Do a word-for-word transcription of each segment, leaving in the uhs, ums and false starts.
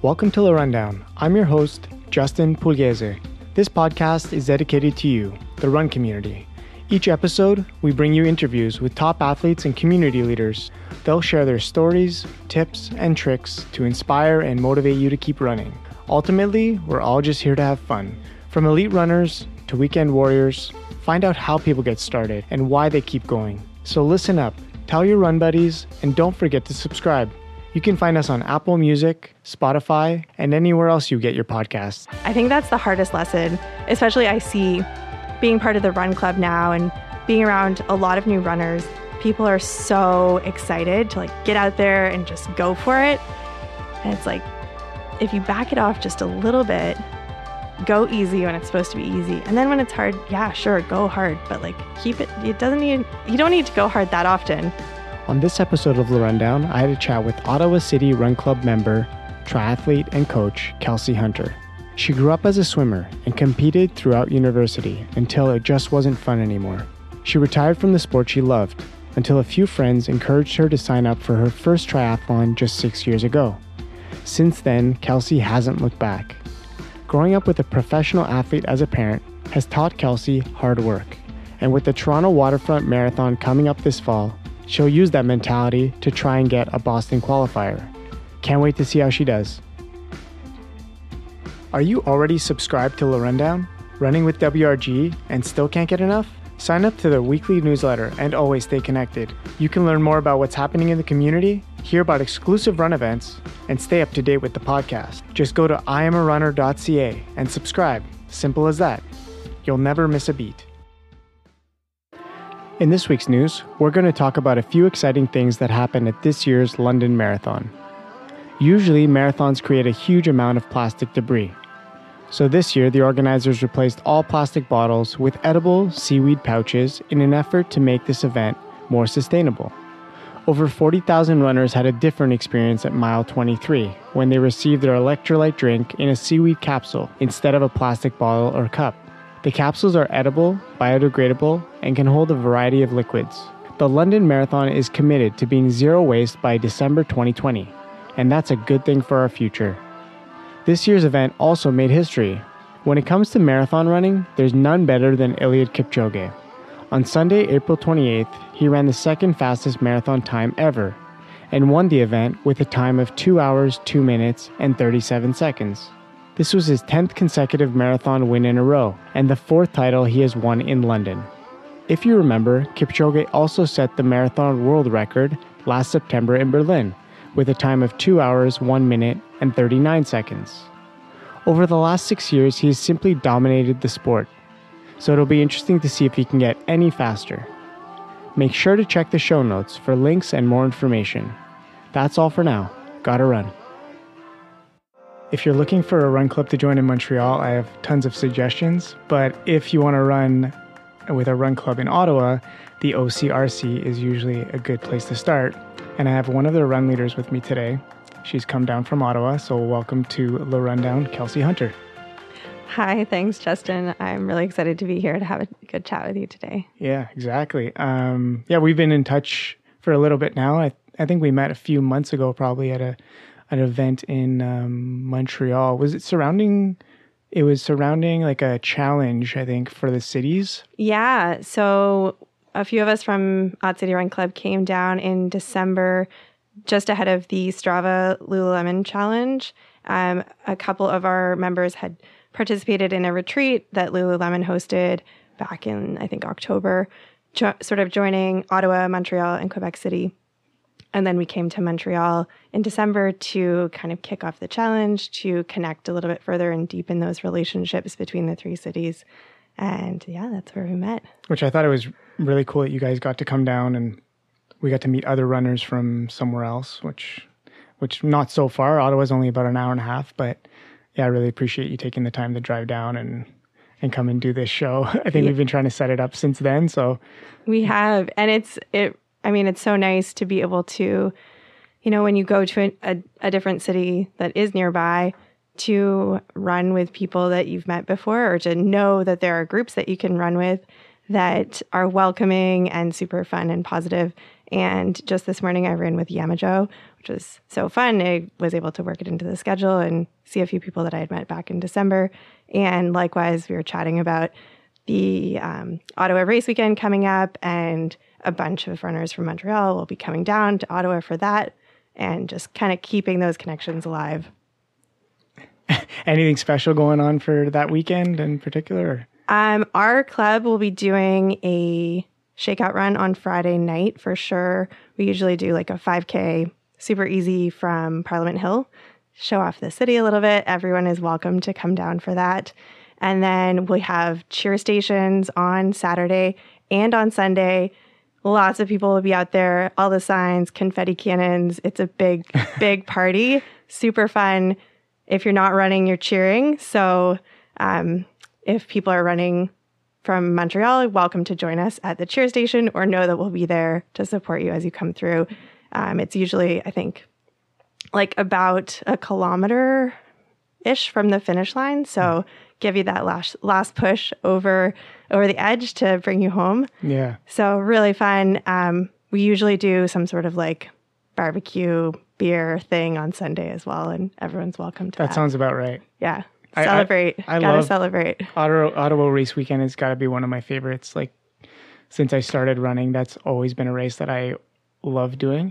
Welcome to The Rundown. I'm your host, Justin Pugliese. This podcast is dedicated to you, the run community. Each episode, we bring you interviews with top athletes and community leaders. They'll share their stories, tips, and tricks to inspire and motivate you to keep running. Ultimately, we're all just here to have fun. From elite runners to weekend warriors, find out how people get started and why they keep going. So listen up, tell your run buddies, and don't forget to subscribe. You can find us on Apple Music, Spotify, and anywhere else you get your podcasts. I think that's the hardest lesson, especially I see being part of the run club now and being around a lot of new runners. People are so excited to like get out there and just go for it. And it's like, if you back it off just a little bit, go easy when it's supposed to be easy. And then when it's hard, yeah, sure, go hard, but like keep it, it doesn't need, you don't need to go hard that often. On this episode of The Rundown, I had a chat with Ottawa City Run Club member, triathlete, and coach, Kelsey Hunter. She grew up as a swimmer and competed throughout university until it just wasn't fun anymore. She retired from the sport she loved until a few friends encouraged her to sign up for her first triathlon just six years ago. Since then, Kelsey hasn't looked back. Growing up with a professional athlete as a parent has taught Kelsey hard work. And with the Toronto Waterfront Marathon coming up this fall, she'll use that mentality to try and get a Boston qualifier. Can't wait to see how she does. Are you already subscribed to The Rundown, running with W R G, and still can't get enough? Sign up to the weekly newsletter and always stay connected. You can learn more about what's happening in the community, hear about exclusive run events, and stay up to date with the podcast. Just go to I am a runner dot c a and subscribe. Simple as that. You'll never miss a beat. In this week's news, we're going to talk about a few exciting things that happened at this year's London Marathon. Usually, marathons create a huge amount of plastic debris. So this year, the organizers replaced all plastic bottles with edible seaweed pouches in an effort to make this event more sustainable. Over forty thousand runners had a different experience at mile twenty-three when they received their electrolyte drink in a seaweed capsule instead of a plastic bottle or cup. The capsules are edible, biodegradable, and can hold a variety of liquids. The London Marathon is committed to being zero waste by December twenty twenty, and that's a good thing for our future. This year's event also made history. When it comes to marathon running, there's none better than Eliud Kipchoge. On Sunday, April twenty-eighth, he ran the second fastest marathon time ever and won the event with a time of two hours, two minutes, and thirty-seven seconds. This was his tenth consecutive marathon win in a row, and the fourth title he has won in London. If you remember, Kipchoge also set the marathon world record last September in Berlin, with a time of two hours, one minute, and thirty-nine seconds. Over the last six years, he has simply dominated the sport, so it'll be interesting to see if he can get any faster. Make sure to check the show notes for links and more information. That's all for now. Gotta run. If you're looking for a run club to join in Montreal, I have tons of suggestions. But if you want to run with a run club in Ottawa, the O C R C is usually a good place to start. And I have one of the run leaders with me today. She's come down from Ottawa, so welcome to The Rundown, Kelsey Hunter. Hi, thanks, Justin. I'm really excited to be here to have a good chat with you today. Yeah, exactly. Um, yeah, we've been in touch for a little bit now. I, I think we met a few months ago, probably at a an event in um, Montreal. Was it surrounding, it was surrounding like a challenge, I think, for the cities? Yeah. So a few of us from Odd City Run Club came down in December, just ahead of the Strava Lululemon Challenge. Um, a couple of our members had participated in a retreat that Lululemon hosted back in, I think, October, jo- sort of joining Ottawa, Montreal, and Quebec City. And then we came to Montreal in December to kind of kick off the challenge, to connect a little bit further and deepen those relationships between the three cities. And yeah, that's where we met. Which I thought it was really cool that you guys got to come down and we got to meet other runners from somewhere else, which which not so far. Ottawa's only about an hour and a half, but yeah, I really appreciate you taking the time to drive down and, and come and do this show. I think yeah. We've been trying to set it up since then. So we have, and it's, it, I mean, it's so nice to be able to, you know, when you go to a, a, a different city that is nearby, to run with people that you've met before, or to know that there are groups that you can run with that are welcoming and super fun and positive. And just this morning I ran with Yamajo, which was so fun. I was able to work it into the schedule and see a few people that I had met back in December. And likewise, we were chatting about the um, Ottawa race weekend coming up, and a bunch of runners from Montreal will be coming down to Ottawa for that, and just kind of keeping those connections alive. Anything special going on for that weekend in particular? Um, our club will be doing a shakeout run on Friday night for sure. We usually do like a five K, super easy from Parliament Hill, show off the city a little bit. Everyone is welcome to come down for that. And then we have cheer stations on Saturday and on Sunday. Lots of people will be out there, all the signs, confetti cannons. It's a big, big party, super fun. If you're not running, you're cheering. So um, if people are running from Montreal, welcome to join us at the cheer station, or know that we'll be there to support you as you come through. Um, it's usually, I think, like about a kilometer-ish from the finish line. So give you that last last push over over the edge to bring you home. Yeah. So really fun. Um, we usually do some sort of like barbecue beer thing on Sunday as well, and everyone's welcome to that. That sounds about right. Yeah. I, Celebrate. I, I Gotta love celebrate. Ottawa, Ottawa race weekend has got to be one of my favorites. Like, since I started running, that's always been a race that I love doing.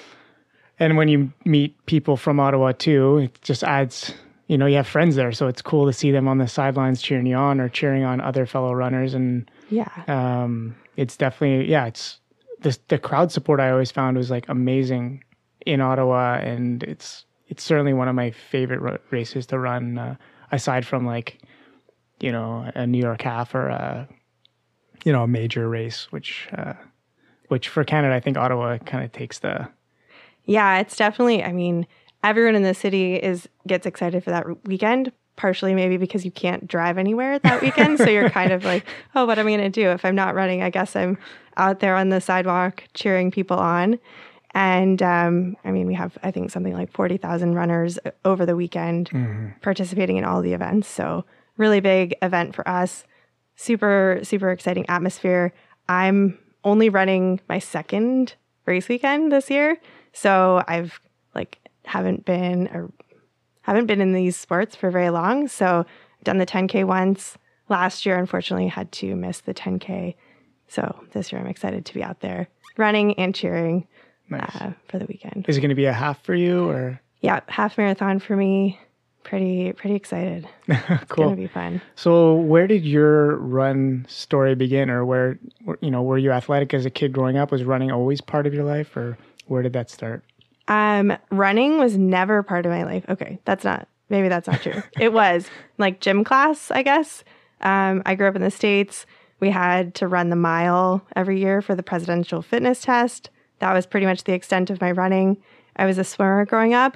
And when you meet people from Ottawa too, it just adds, you know, you have friends there. So it's cool to see them on the sidelines cheering you on or cheering on other fellow runners. And Yeah. um, it's definitely, yeah, it's the, the crowd support I always found was like amazing in Ottawa. And it's, it's certainly one of my favorite r- races to run. Uh, aside from like, you know, a New York half or a, you know, a major race, which, uh, which for Canada, I think Ottawa kind of takes the. Yeah, it's definitely, I mean, everyone in the city is gets excited for that weekend, partially maybe because you can't drive anywhere that weekend. So you're kind of like, oh, what am I going to do? If I'm not running, I guess I'm out there on the sidewalk cheering people on. And um, I mean, we have, I think, something like forty thousand runners over the weekend mm-hmm. participating in all the events. So really big event for us. Super, super exciting atmosphere. I'm only running my second race weekend this year. So I've like haven't been or haven't been in these sports for very long. So I've done the ten K once. Last year, unfortunately, had to miss the ten K. So this year I'm excited to be out there running and cheering. Nice. Uh, for the weekend. Is it going to be a half for you or? Yeah, half marathon for me. Pretty, pretty excited. Cool. It's going to be fun. So where did your run story begin, or where, you know, were you athletic as a kid growing up? Was running always part of your life, or where did that start? Um, running was never part of my life. Okay. That's not, maybe that's not true. It was like gym class, I guess. Um, I grew up in the States. We had to run the mile every year for the presidential fitness test. That was pretty much the extent of my running. I was a swimmer growing up.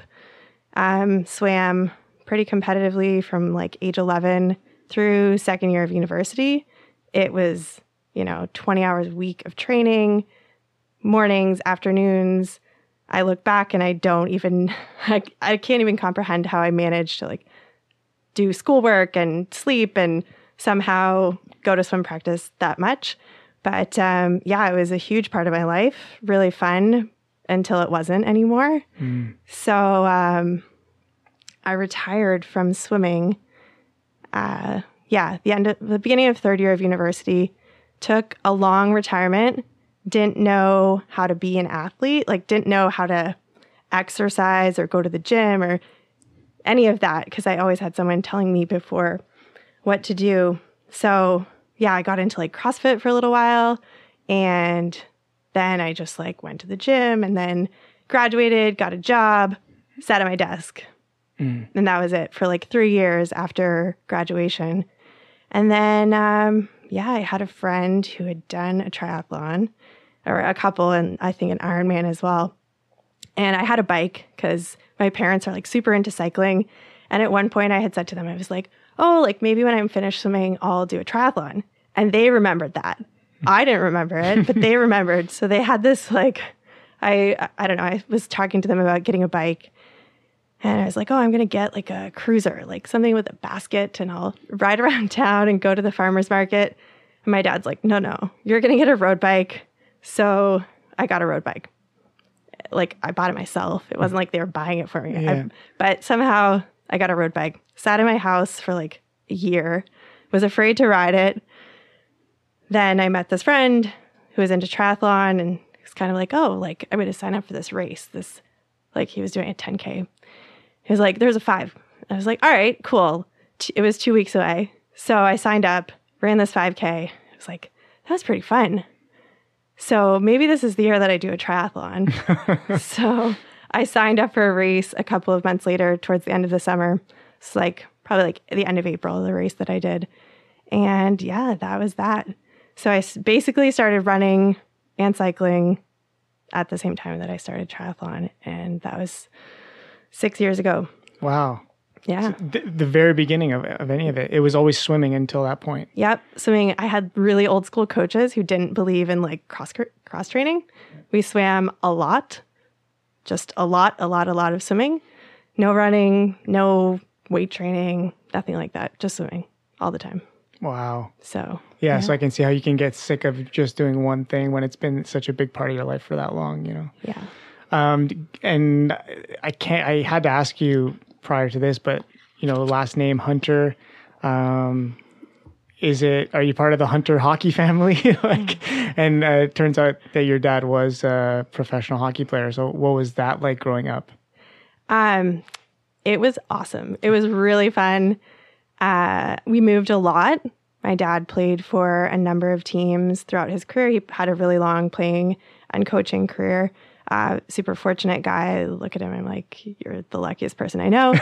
Um, swam pretty competitively from like age eleven through second year of university. It was, you know, twenty hours a week of training, mornings, afternoons. I look back and I don't even, I, I can't even comprehend how I managed to like do schoolwork and sleep and somehow go to swim practice that much. But um, yeah, it was a huge part of my life, really fun until it wasn't anymore. Mm. So um, I retired from swimming. Uh, yeah, the end of the beginning of third year of university, took a long retirement, didn't know how to be an athlete, like didn't know how to exercise or go to the gym or any of that, because I always had someone telling me before what to do. So yeah, I got into like CrossFit for a little while, and then I just like went to the gym and then graduated, got a job, sat at my desk. Mm. And that was it for like three years after graduation. And then, um, yeah, I had a friend who had done a triathlon, or a couple, and I think an Ironman as well. And I had a bike because my parents are like super into cycling. And at one point I had said to them, I was like, oh, like maybe when I'm finished swimming, I'll do a triathlon. And they remembered that. I didn't remember it, but they remembered. So they had this like, I I don't know, I was talking to them about getting a bike. And I was like, oh, I'm going to get like a cruiser, like something with a basket, and I'll ride around town and go to the farmer's market. And my dad's like, no, no, you're going to get a road bike. So I got a road bike. like I bought it myself. It wasn't like they were buying it for me. Yeah. I, but somehow I got a road bike, sat in my house for like a year, was afraid to ride it. Then I met this friend who was into triathlon and was kind of like, oh, like I'm going to sign up for this race. This, like he was doing a ten K. He was like, there's a five. I was like, all right, cool. It was two weeks away. So I signed up, ran this five K. I was like, that was pretty fun. So maybe this is the year that I do a triathlon. So I signed up for a race a couple of months later towards the end of the summer. It's like probably like the end of April, the race that I did. And yeah, that was that. So I basically started running and cycling at the same time that I started triathlon. And that was six years ago. Wow. Yeah. So the, the very beginning of, of any of it, it was always swimming until that point. Yep. Swimming. I had really old school coaches who didn't believe in like cross cross training. We swam a lot, just a lot, a lot, a lot of swimming. No running, no weight training, nothing like that. Just swimming all the time. Wow. So, yeah, yeah, so I can see how you can get sick of just doing one thing when it's been such a big part of your life for that long, you know? Yeah. Um, and I can't, I had to ask you prior to this, but, you know, last name Hunter, um, is it, are you part of the Hunter hockey family? like, and uh, it turns out that your dad was a professional hockey player. So what was that like growing up? Um, it was awesome. It was really fun. Uh, we moved a lot. My dad played for a number of teams throughout his career. He had a really long playing and coaching career. Uh, super fortunate guy. I look at him, I'm like, you're the luckiest person I know.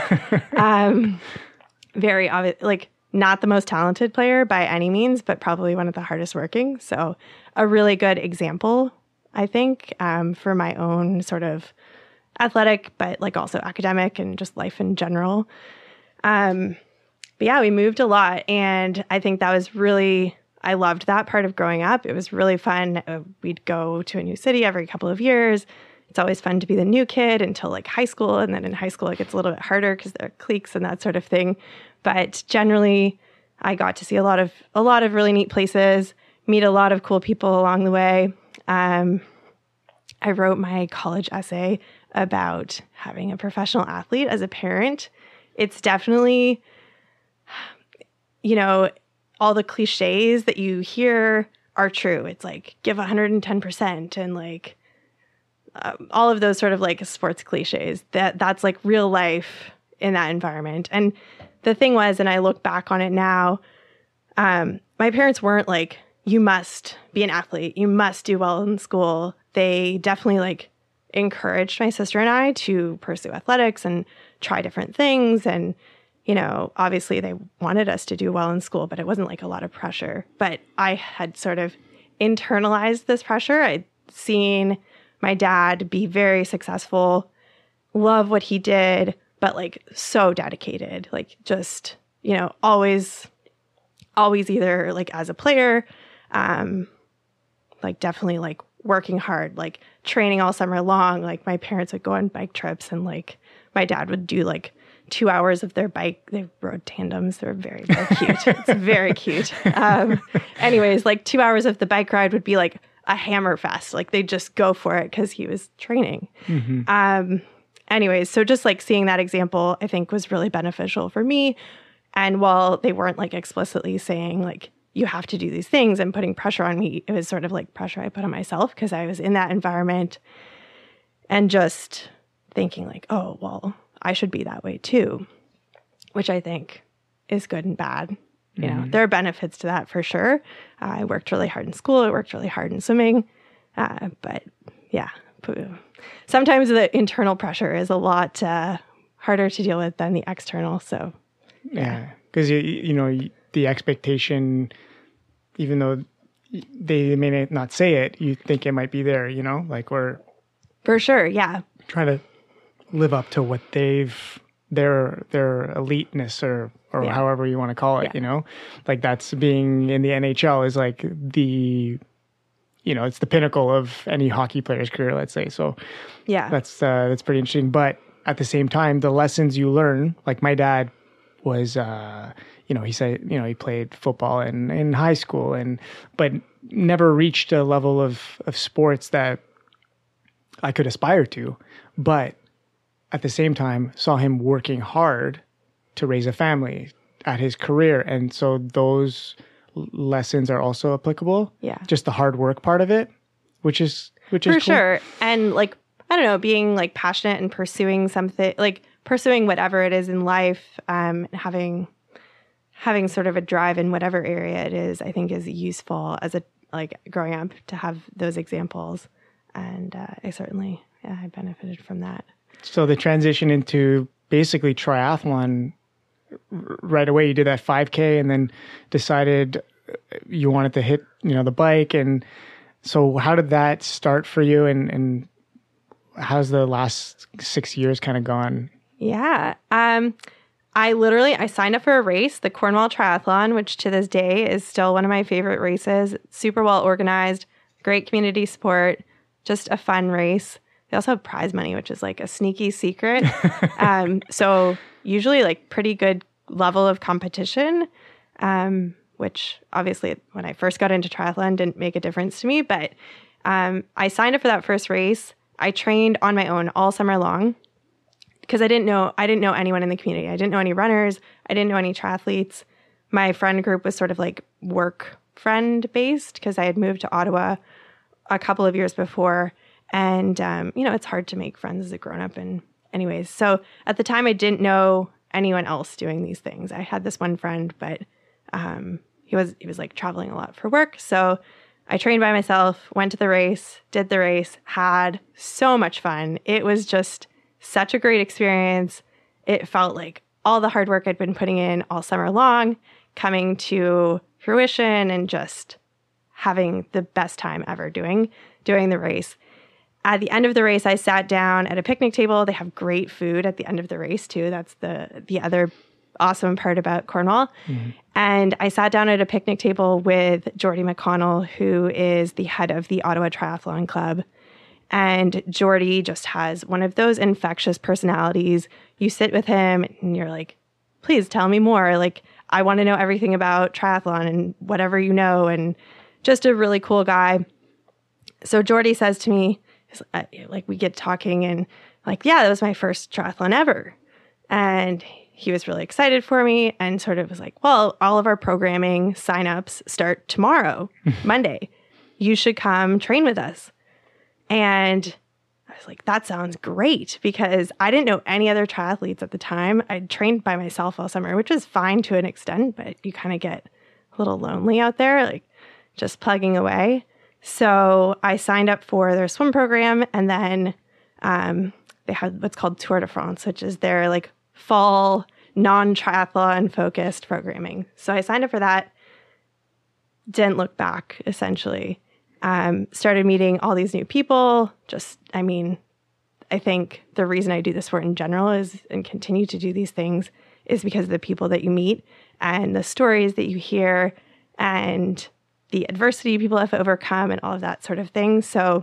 um, very obvious, like not the most talented player by any means, but probably one of the hardest working. So a really good example, I think, um, for my own sort of athletic, but like also academic and just life in general. Um, But yeah, we moved a lot. And I think that was really, I loved that part of growing up. It was really fun. Uh, we'd go to a new city every couple of years. It's always fun to be the new kid until like high school. And then in high school, it gets a little bit harder because there are cliques and that sort of thing. But generally, I got to see a lot of, a lot of really neat places, meet a lot of cool people along the way. Um, I wrote my college essay about having a professional athlete as a parent. It's definitely, you know, all the cliches that you hear are true. It's like, give one hundred ten percent and like um, all of those sort of like sports cliches. That that's like real life in that environment. And the thing was, and I look back on it now, um, my parents weren't like, you must be an athlete. You must do well in school. They definitely like encouraged my sister and I to pursue athletics and try different things. And you know, obviously they wanted us to do well in school, but it wasn't like a lot of pressure. But I had sort of internalized this pressure. I'd seen my dad be very successful, love what he did, but like so dedicated, like just, you know, always, always either like as a player, um, like definitely like working hard, like training all summer long. Like my parents would go on bike trips and like my dad would do like two hours of their bike. They rode tandems. They're very, very cute. It's very cute. Um, anyways, like two hours of the bike ride would be like a hammer fest. Like they just go for it because he was training. Mm-hmm. Um, anyways, so just like seeing that example, I think was really beneficial for me. And while they weren't like explicitly saying like, you have to do these things and putting pressure on me, it was sort of like pressure I put on myself because I was in that environment and just thinking like, oh, well, I should be that way too, which I think is good and bad. You know, mm-hmm. There are benefits to that for sure. Uh, I worked really hard in school. I worked really hard in swimming. Uh, but yeah, sometimes the internal pressure is a lot uh, harder to deal with than the external. So yeah, because, yeah, you, you know, the expectation, even though they may not say it, you think it might be there, you know, like we're for sure. Yeah. Trying to live up to what they've their their eliteness or or yeah. however you want to call it, yeah. you know, like that's being in the N H L is like the, you know, it's the pinnacle of any hockey player's career, let's say. So yeah, that's uh, that's pretty interesting. But at the same time, the lessons you learn, like my dad was, uh, you know, he said, you know, he played football in, in high school and but never reached a level of of sports that I could aspire to, but at the same time saw him working hard to raise a family at his career. And so those lessons are also applicable. Yeah. Just the hard work part of it, which is, which is For cool. sure. And like, I don't know, being like passionate and pursuing something, like pursuing whatever it is in life, um, having, having sort of a drive in whatever area it is, I think is useful as a, like growing up to have those examples. And uh, I certainly, yeah, I benefited from that. So the transition into basically triathlon right away, you did that five K and then decided you wanted to hit, you know, the bike. And so how did that start for you? And, and how's the last six years kind of gone? Yeah. Um, I literally, I signed up for a race, the Cornwall Triathlon, which to this day is still one of my favorite races. It's super well organized, great community support, just a fun race. They also have prize money, which is like a sneaky secret. um, so usually like pretty good level of competition, um, which obviously when I first got into triathlon didn't make a difference to me. But um, I signed up for that first race. I trained on my own all summer long because I didn't know I didn't know anyone in the community. I didn't know any runners. I didn't know any triathletes. My friend group was sort of like work friend based because I had moved to Ottawa a couple of years before. And, um, you know, it's hard to make friends as a grown-up. And anyways, so at the time I didn't know anyone else doing these things. I had this one friend, but um, he was he was like traveling a lot for work. So I trained by myself, went to the race, did the race, had so much fun. It was just such a great experience. It felt like all the hard work I'd been putting in all summer long coming to fruition and just having the best time ever doing doing the race. At the end of the race, I sat down at a picnic table. They have great food at the end of the race, too. That's the the other awesome part about Cornwall. Mm-hmm. And I sat down at a picnic table with Jordy McConnell, who is the head of the Ottawa Triathlon Club. And Jordy just has one of those infectious personalities. You sit with him and you're like, please tell me more. Like, I want to know everything about triathlon and whatever you know. And just a really cool guy. So Jordy says to me, like we get talking and like, yeah, that was my first triathlon ever. And he was really excited for me and sort of was like, well, all of our programming signups start tomorrow, Monday. You should come train with us. And I was like, that sounds great because I didn't know any other triathletes at the time. I trained by myself all summer, which is fine to an extent, but you kind of get a little lonely out there, like just plugging away. So I signed up for their swim program, and then um, they had what's called Tour de France, which is their like fall non-triathlon focused programming. So I signed up for that, didn't look back, essentially. Um, started meeting all these new people. Just, I mean, I think the reason I do this sport in general is and continue to do these things is because of the people that you meet and the stories that you hear and the adversity people have overcome and all of that sort of thing. So,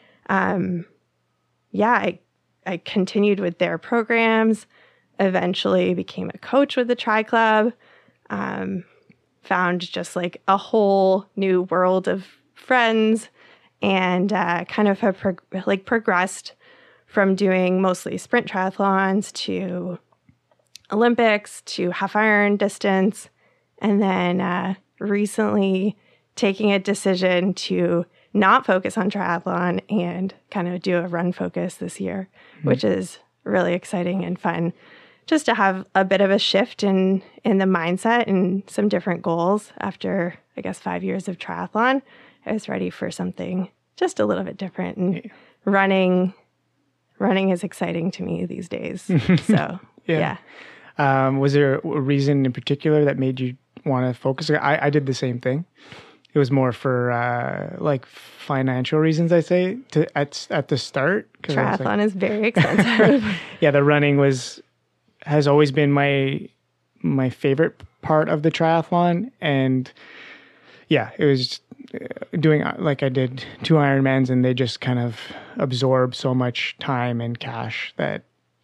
um, yeah, I, I continued with their programs, eventually became a coach with the Tri Club, um, found just like a whole new world of friends and uh, kind of have prog- like progressed from doing mostly sprint triathlons to Olympics to half iron distance. And then uh, recently taking a decision to not focus on triathlon and kind of do a run focus this year, mm-hmm. which is really exciting and fun just to have a bit of a shift in, in the mindset and some different goals after, I guess, five years of triathlon. I was ready for something just a little bit different and yeah. running, running is exciting to me these days. So, yeah. yeah. Um, was there a reason in particular that made you want to focus? I, I did the same thing. It was more for uh, like financial reasons, I say, to, at at the start. Triathlon like, is very expensive. yeah, the running was has always been my my favorite part of the triathlon, and yeah, it was doing like I did two Ironmans, and they just kind of absorb so much time and cash that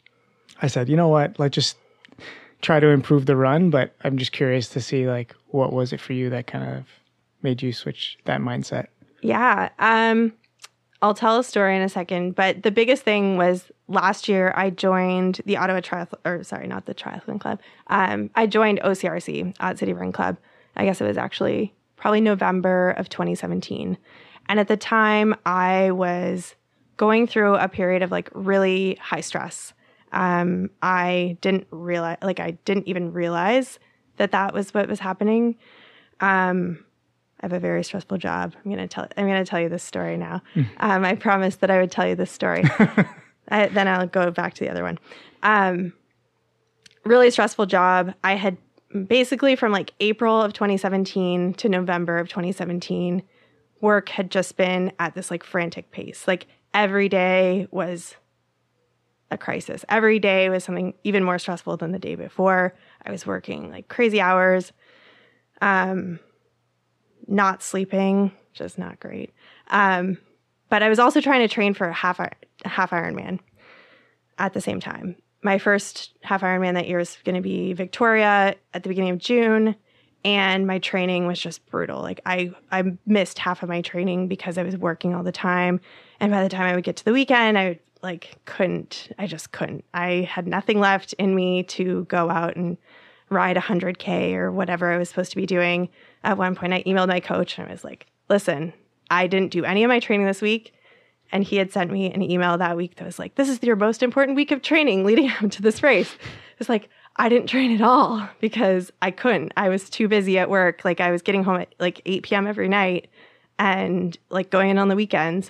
I said, you know what, let's just try to improve the run. But I'm just curious to see like what was it for you that kind of made you switch that mindset? Yeah. Um, I'll tell a story in a second, but the biggest thing was last year I joined the Ottawa Triathlon, or sorry, not the Triathlon Club. Um, I joined O C R C, Odd City Run Club. I guess it was actually probably November of twenty seventeen. And at the time, I was going through a period of like really high stress. Um, I didn't realize, like I didn't even realize that that was what was happening. Um, I have a very stressful job. I'm gonna tell. I'm gonna tell you this story now. Mm. Um, I promised that I would tell you this story. I, then I'll go back to the other one. Um, really stressful job. I had basically from like April of twenty seventeen to November of twenty seventeen, work had just been at this like frantic pace. Like every day was a crisis. Every day was something even more stressful than the day before. I was working like crazy hours. Um. Not sleeping, just not great. Um, but I was also trying to train for a half a half Ironman at the same time. My first half Ironman that year was going to be Victoria at the beginning of June, and my training was just brutal. Like I, I missed half of my training because I was working all the time, and by the time I would get to the weekend, I like couldn't. I just couldn't. I had nothing left in me to go out and ride one hundred K or whatever I was supposed to be doing. At one point, I emailed my coach and I was like, listen, I didn't do any of my training this week. And he had sent me an email that week that was like, this is your most important week of training leading up to this race. It's like, I didn't train at all because I couldn't. I was too busy at work. Like I was getting home at like eight p.m. every night and like going in on the weekends.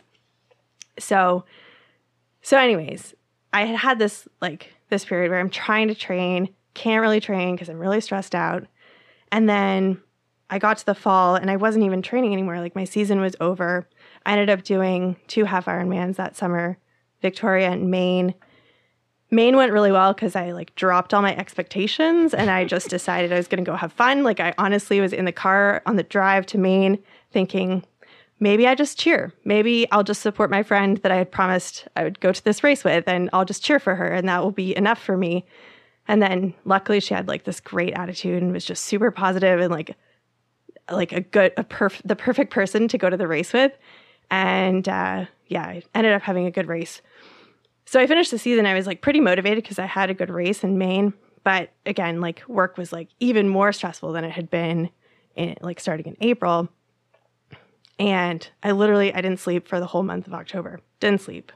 So, so anyways, I had had this like this period where I'm trying to train, can't really train because I'm really stressed out. And then I got to the fall and I wasn't even training anymore. Like my season was over. I ended up doing two half Ironmans that summer, Victoria and Maine. Maine went really well because I like dropped all my expectations and I just decided I was going to go have fun. Like I honestly was in the car on the drive to Maine thinking, maybe I just cheer. Maybe I'll just support my friend that I had promised I would go to this race with and I'll just cheer for her and that will be enough for me. And then luckily she had like this great attitude and was just super positive and like like a good, a perf- the perfect person to go to the race with. And uh, yeah, I ended up having a good race. So I finished the season. I was like pretty motivated because I had a good race in Maine. But again, like work was like even more stressful than it had been in like starting in April. And I literally, I didn't sleep for the whole month of October. Didn't sleep.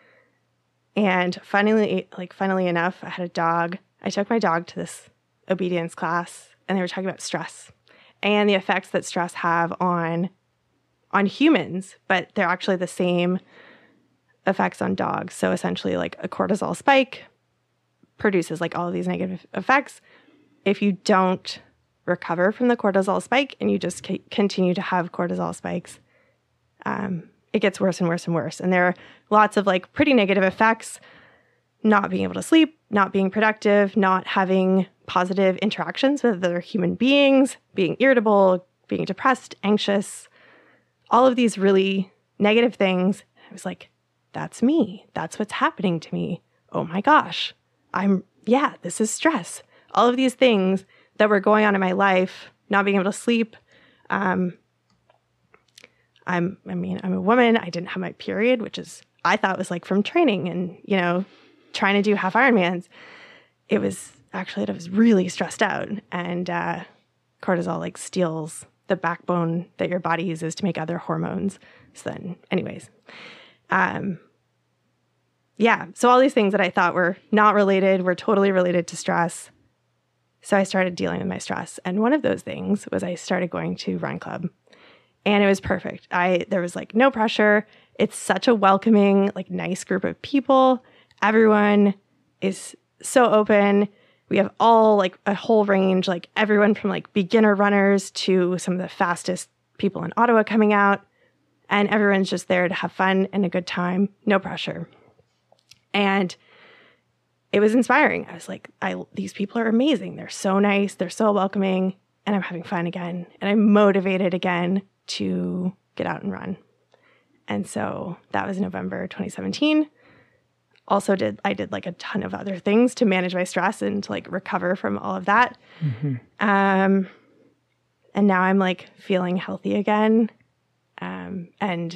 And finally, like finally enough, I had a dog. I took my dog to this obedience class and they were talking about stress and the effects that stress have on on humans, but they're actually the same effects on dogs. So essentially like a cortisol spike produces like all of these negative effects. If you don't recover from the cortisol spike and you just c- continue to have cortisol spikes, um, it gets worse and worse and worse. And there are lots of like pretty negative effects, not being able to sleep, not being productive, not having positive interactions with other human beings, being irritable, being depressed, anxious, all of these really negative things. I was like, that's me. That's what's happening to me. Oh my gosh. I'm, yeah, this is stress. All of these things that were going on in my life, not being able to sleep. Um, I'm, I mean, I'm a woman. I didn't have my period, which is, I thought was like from training and, you know, trying to do half Ironmans. It was actually, I was really stressed out. And uh, cortisol like steals the backbone that your body uses to make other hormones. So then, anyways, um, yeah. So all these things that I thought were not related were totally related to stress. So I started dealing with my stress. And one of those things was I started going to Run Club. And it was perfect. I there was like no pressure. It's such a welcoming, like nice group of people. Everyone is so open. We have all like a whole range, like everyone from like beginner runners to some of the fastest people in Ottawa coming out. And everyone's just there to have fun and a good time, no pressure. And it was inspiring. I was like, I these people are amazing. They're so nice. They're so welcoming. And I'm having fun again. And I'm motivated again to get out and run. And so that was November twenty seventeen. Also did, I did like a ton of other things to manage my stress and to like recover from all of that. Mm-hmm. Um, and now I'm like feeling healthy again. Um, and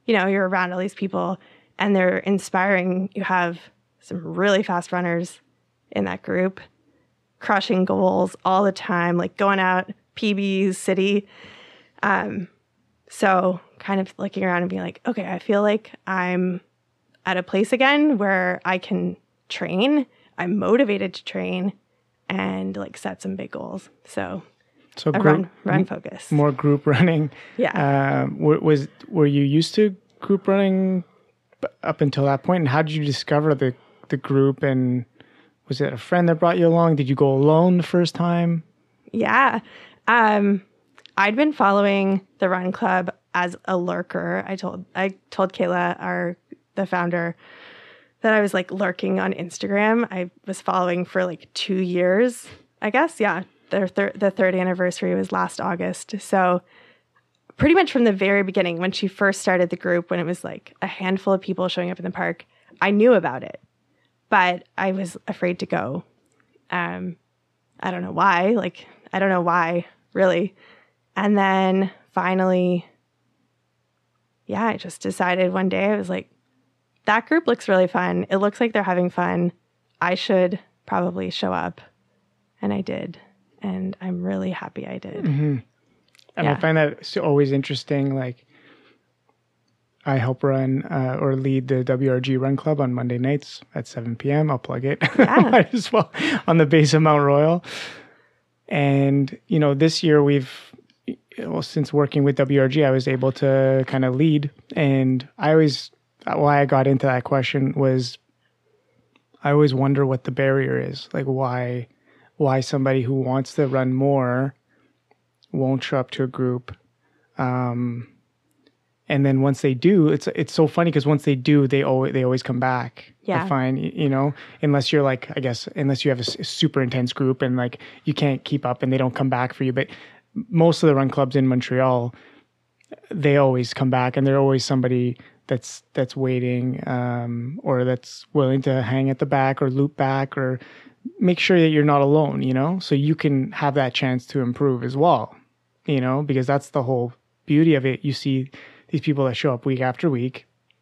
you know, you're around all these people and they're inspiring. You have some really fast runners in that group, crushing goals all the time, like going out, P Bs, city. Um, so kind of looking around and being like, okay, I feel like I'm at a place again where I can train. I'm motivated to train and like set some big goals. So, so a group, run, run focus. More group running. Yeah. Um, were, was, were you used to group running up until that point? And how did you discover the, the group? And was it a friend that brought you along? Did you go alone the first time? Yeah. Um, I'd been following the Run Club as a lurker. I told I told Kayla, our the founder, that I was like lurking on Instagram. I was following for like two years, I guess. Yeah, their thir- the third anniversary was last August. So pretty much from the very beginning, when she first started the group, when it was like a handful of people showing up in the park, I knew about it, but I was afraid to go. Um, I don't know why. Like I don't know why really. And then finally, yeah, I just decided one day, I was like, that group looks really fun. It looks like they're having fun. I should probably show up. And I did. And I'm really happy I did. Mm-hmm. And yeah. I find that always interesting. Like, I help run uh, or lead the W R G Run Club on Monday nights at seven p.m. I'll plug it. Yeah. Might as well, on the base of Mount Royal. And, you know, this year we've, well, since working with W R G, I was able to kind of lead. And I always, why I got into that question was, I always wonder what the barrier is. Like why, why somebody who wants to run more won't show up to a group. Um, and then once they do, it's it's so funny because once they do, they always they always come back. Yeah. I find, you know, unless you're like, I guess, unless you have a, a super intense group and like you can't keep up and they don't come back for you. But most of the run clubs in Montreal, they always come back, and they're always somebody that's that's waiting, um, or that's willing to hang at the back or loop back or make sure that you're not alone, you know, so you can have that chance to improve as well, you know, because that's the whole beauty of it. You see these people that show up week after week,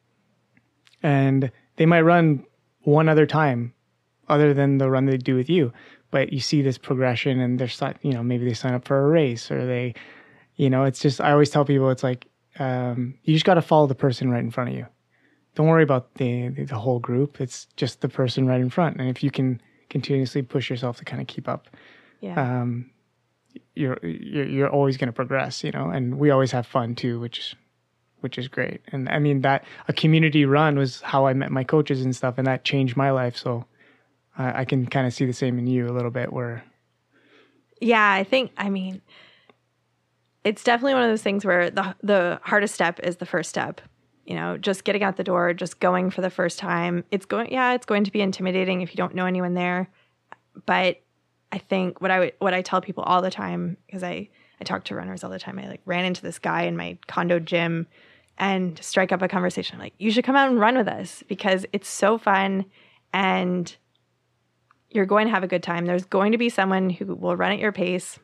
and they might run one other time other than the run they do with you. But you see this progression, and they're, you know, maybe they sign up for a race, or they, you know, it's just, I always tell people, it's like, um, you just got to follow the person right in front of you. Don't worry about the, the the whole group. It's just the person right in front. And if you can continuously push yourself to kind of keep up, yeah. um, you're, you're, you're always going to progress, you know, and we always have fun too, which, which is great. And I mean, that a community run was how I met my coaches and stuff, and that changed my life. So I can kind of see the same in you a little bit where. Yeah, I think, I mean, it's definitely one of those things where the the hardest step is the first step, you know, just getting out the door, just going for the first time. It's going, yeah, it's going to be intimidating if you don't know anyone there. But I think what I would, what I tell people all the time, because I, I talk to runners all the time. I like ran into this guy in my condo gym and strike up a conversation. I'm like, you should come out and run with us because it's so fun. And you're going to have a good time. There's going to be someone who will run at your pace.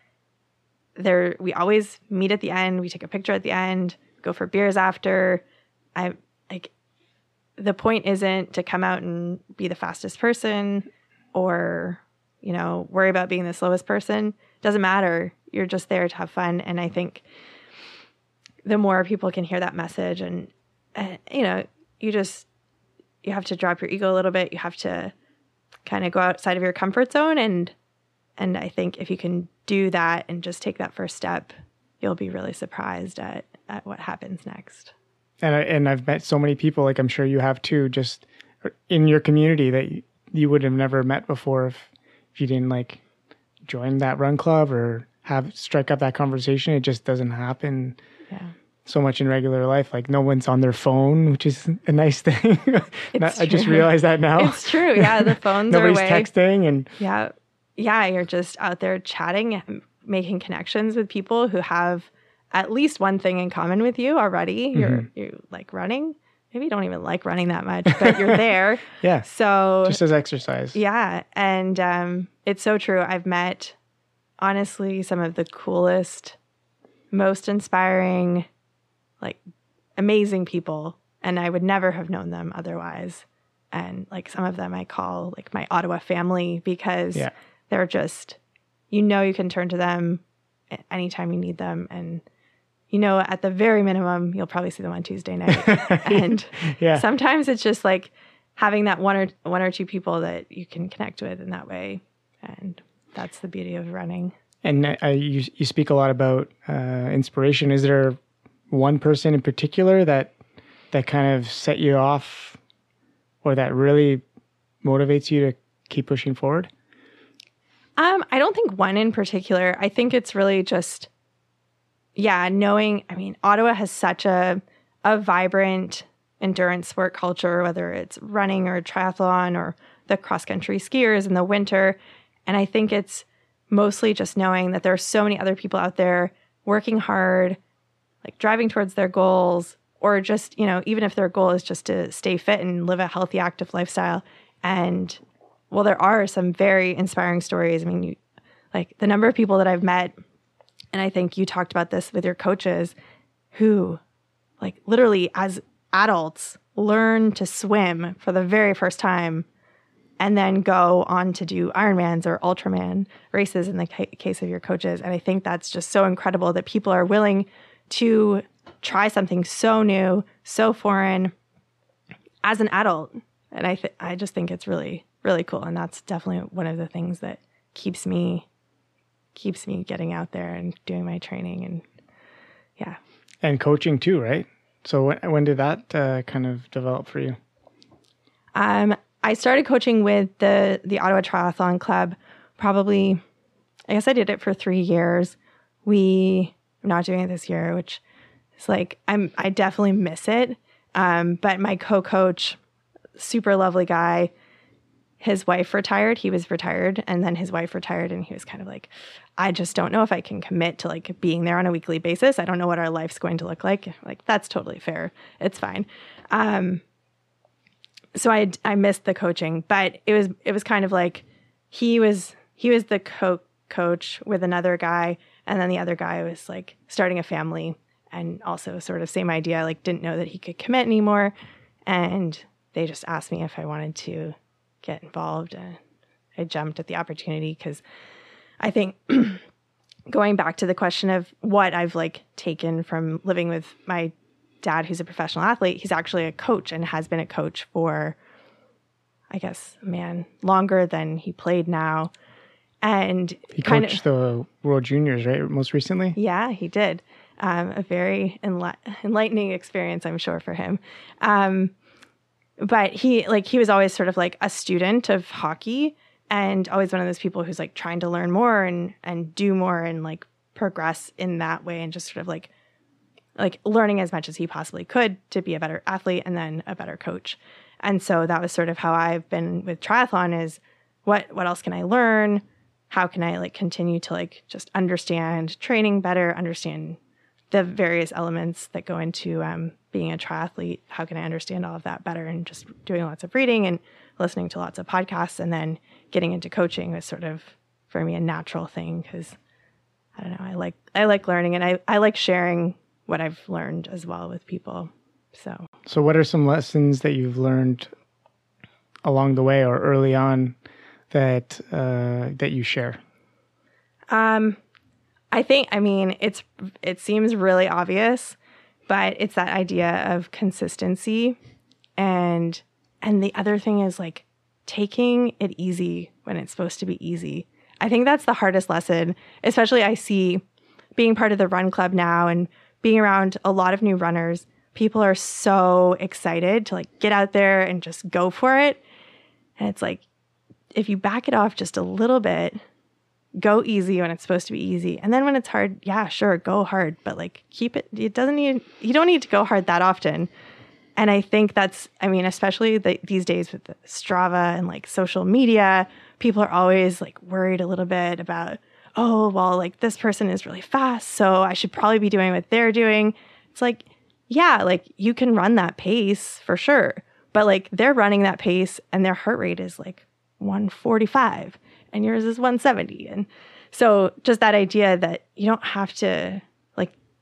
There, we always meet at the end. We take a picture at the end, go for beers after. I like the point isn't to come out and be the fastest person or, you know, worry about being the slowest person. Doesn't matter. You're just there to have fun. And I think the more people can hear that message, and, uh, you know, you just, you have to drop your ego a little bit. You have to kind of go outside of your comfort zone. And, and I think if you can do that and just take that first step, you'll be really surprised at, at what happens next. And I, and I've met so many people, like I'm sure you have too, just in your community that you, you would have never met before if, if you didn't like join that run club or have strike up that conversation. It just doesn't happen. Yeah. So much in regular life, like no one's on their phone, which is a nice thing. Not, I just realized that now. It's true. Yeah, the phones Nobody's are away. texting, and yeah, yeah, you're just out there chatting, making connections with people who have at least one thing in common with you already. Mm-hmm. You're you like running. Maybe you don't even like running that much, but you're there. Yeah. So just as exercise. Yeah, and um, it's so true. I've met honestly some of the coolest, most inspiring, like amazing people, and I would never have known them otherwise. And like some of them I call like my Ottawa family because yeah. they're just, you know, you can turn to them anytime you need them. And, you know, at the very minimum, you'll probably see them on Tuesday night. And yeah. sometimes it's just like having that one or one or two people that you can connect with in that way. And that's the beauty of running. And uh, you, you speak a lot about uh, inspiration. Is there one person in particular that that kind of set you off or that really motivates you to keep pushing forward? Um, I don't think one in particular. I think it's really just, yeah, knowing, I mean, Ottawa has such a a vibrant endurance sport culture, whether it's running or triathlon or the cross-country skiers in the winter. And I think it's mostly just knowing that there are so many other people out there working hard, like driving towards their goals, or just, you know, even if their goal is just to stay fit and live a healthy, active lifestyle. And well, there are some very inspiring stories. I mean, you, like the number of people that I've met, and I think you talked about this with your coaches, who like literally as adults learn to swim for the very first time and then go on to do Ironmans or Ultraman races in the ca- case of your coaches. And I think that's just so incredible that people are willing to try something so new, so foreign as an adult. And I th- I just think it's really, really cool. And that's definitely one of the things that keeps me keeps me getting out there and doing my training. And yeah. And coaching too, right? So when, when did that uh, kind of develop for you? Um, I started coaching with the, the Ottawa Triathlon Club probably, I guess I did it for three years. We, I'm not doing it this year, which is like, I'm, I definitely miss it. Um, but my co-coach, super lovely guy, his wife retired, he was retired, and then his wife retired, and he was kind of like, I just don't know if I can commit to like being there on a weekly basis. I don't know what our life's going to look like. Like, that's totally fair. It's fine. Um, so I, I missed the coaching, but it was, it was kind of like, he was, he was the co coach with another guy. And then the other guy was like starting a family and also sort of same idea, like didn't know that he could commit anymore. And they just asked me if I wanted to get involved. And I jumped at the opportunity because I think going back to the question of what I've like taken from living with my dad, who's a professional athlete, he's actually a coach and has been a coach for, I guess, man, longer than he played now. And he coached the World Juniors, right? Most recently? Yeah, he did. Um, a very enli- enlightening experience, I'm sure, for him. Um, but he, like, he was always sort of like a student of hockey and always one of those people who's like trying to learn more and, and do more and like progress in that way and just sort of like, like learning as much as he possibly could to be a better athlete and then a better coach. And so that was sort of how I've been with triathlon is what, what else can I learn? How can I like continue to like just understand training better, understand the various elements that go into um, being a triathlete? How can I understand all of that better? And just doing lots of reading and listening to lots of podcasts and then getting into coaching was sort of for me a natural thing because I don't know, I like I like learning and I, I like sharing what I've learned as well with people. So So what are some lessons that you've learned along the way or early on that uh, that you share? Um, I think, I mean, it's it seems really obvious, but it's that idea of consistency. And and the other thing is like taking it easy when it's supposed to be easy. I think that's the hardest lesson, especially I see being part of the run club now and being around a lot of new runners. People are so excited to like get out there and just go for it. And it's like, if you back it off just a little bit, go easy when it's supposed to be easy. And then when it's hard, yeah, sure, go hard, but like keep it, it doesn't need, you don't need to go hard that often. And I think that's, I mean, especially the, these days with the Strava and like social media, people are always like worried a little bit about, oh, well, like this person is really fast, so I should probably be doing what they're doing. It's like, yeah, like you can run that pace for sure, but like they're running that pace and their heart rate is like one forty-five and yours is one seventy. And so just that idea that you don't have to like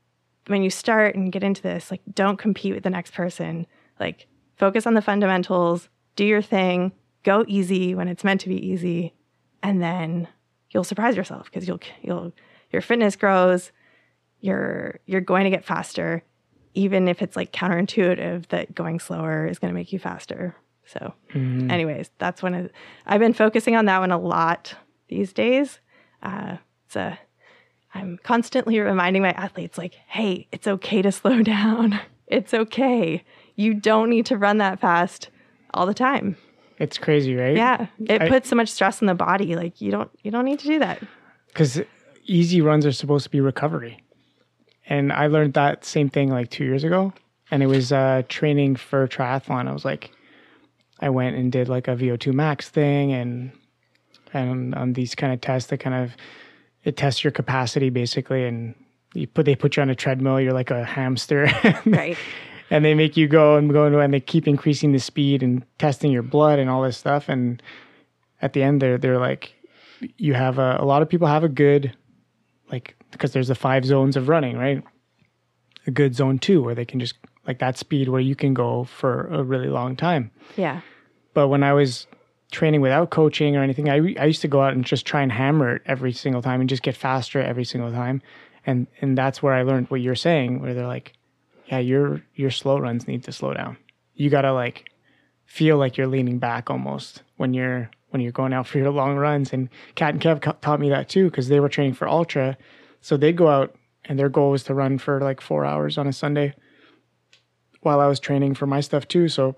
when you start and get into this, like, don't compete with the next person. Like, focus on the fundamentals, do your thing, go easy when it's meant to be easy, and then you'll surprise yourself because you'll you'll your fitness grows, you're you're going to get faster, even if it's like counterintuitive that going slower is going to make you faster. So, mm-hmm. anyways, that's one of I've been focusing on that one a lot these days. Uh, it's a I'm constantly reminding my athletes, like, hey, it's okay to slow down. It's okay. You don't need to run that fast all the time. It's crazy, right? Yeah. It I, puts so much stress on the body. Like, you don't you don't need to do that. Because easy runs are supposed to be recovery. And I learned that same thing like two years ago. And it was uh, training for triathlon. I was like, I went and did like a V O two max thing and and on these kind of tests that kind of it tests your capacity basically, and you put they put you on a treadmill. You're like a hamster, right? And they make you go and go and they keep increasing the speed and testing your blood and all this stuff. And at the end, they're they're like, you have a, a lot of people have a good like because there's the five zones of running, right? A good zone two where they can just like that speed where you can go for a really long time. Yeah. But when I was training without coaching or anything, I I used to go out and just try and hammer it every single time and just get faster every single time. And and that's where I learned what you're saying, where they're like, yeah, your your slow runs need to slow down. You gotta like feel like you're leaning back almost when you're when you're going out for your long runs. And Kat and Kev taught me that too because they were training for ultra, so they'd go out and their goal was to run for like four hours on a Sunday, while I was training for my stuff too. So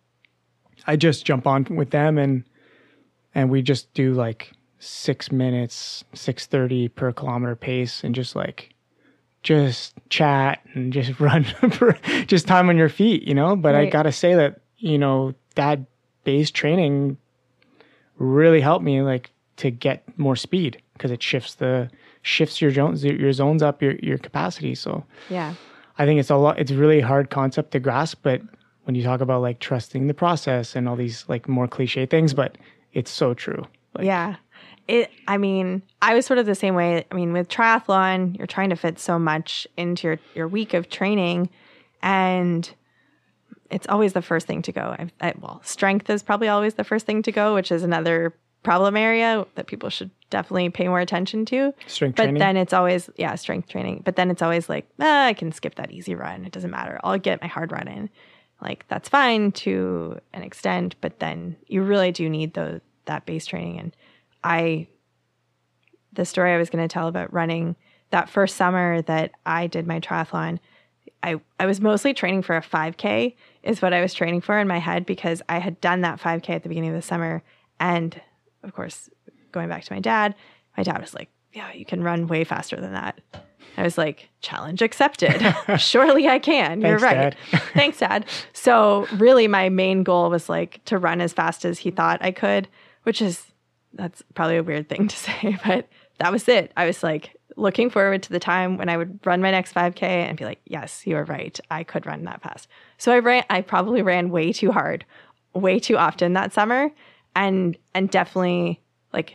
I just jump on with them and and we just do like six minutes, six thirty per kilometer pace and just like just chat and just run for just time on your feet, you know? But right. I gotta say that, you know, that base training really helped me like to get more speed because it shifts the shifts your zones your zones up your your capacity. So yeah. I think it's a lot it's a really hard concept to grasp, but when you talk about like trusting the process and all these like more cliche things, but it's so true. Like, yeah. It, I mean, I was sort of the same way. I mean, with triathlon, you're trying to fit so much into your, your week of training, and it's always the first thing to go. I, I, well, strength is probably always the first thing to go, which is another problem area that people should definitely pay more attention to. Strength but training? Then it's always, yeah, strength training. But then it's always like, ah, I can skip that easy run. It doesn't matter. I'll get my hard run in. Like, that's fine to an extent, but then you really do need the, that base training. And I, the story I was going to tell about running that first summer that I did my triathlon, I, I was mostly training for a five K is what I was training for in my head because I had done that five K at the beginning of the summer. And of course, going back to my dad, my dad was like, yeah, you can run way faster than that. I was like, challenge accepted. Surely I can. You're Thanks, right. Dad. Thanks, Dad. So really my main goal was like to run as fast as he thought I could, which is, that's probably a weird thing to say, but that was it. I was like looking forward to the time when I would run my next five K and be like, yes, you are right. I could run that fast. So I ran, I probably ran way too hard, way too often that summer. And, and definitely like,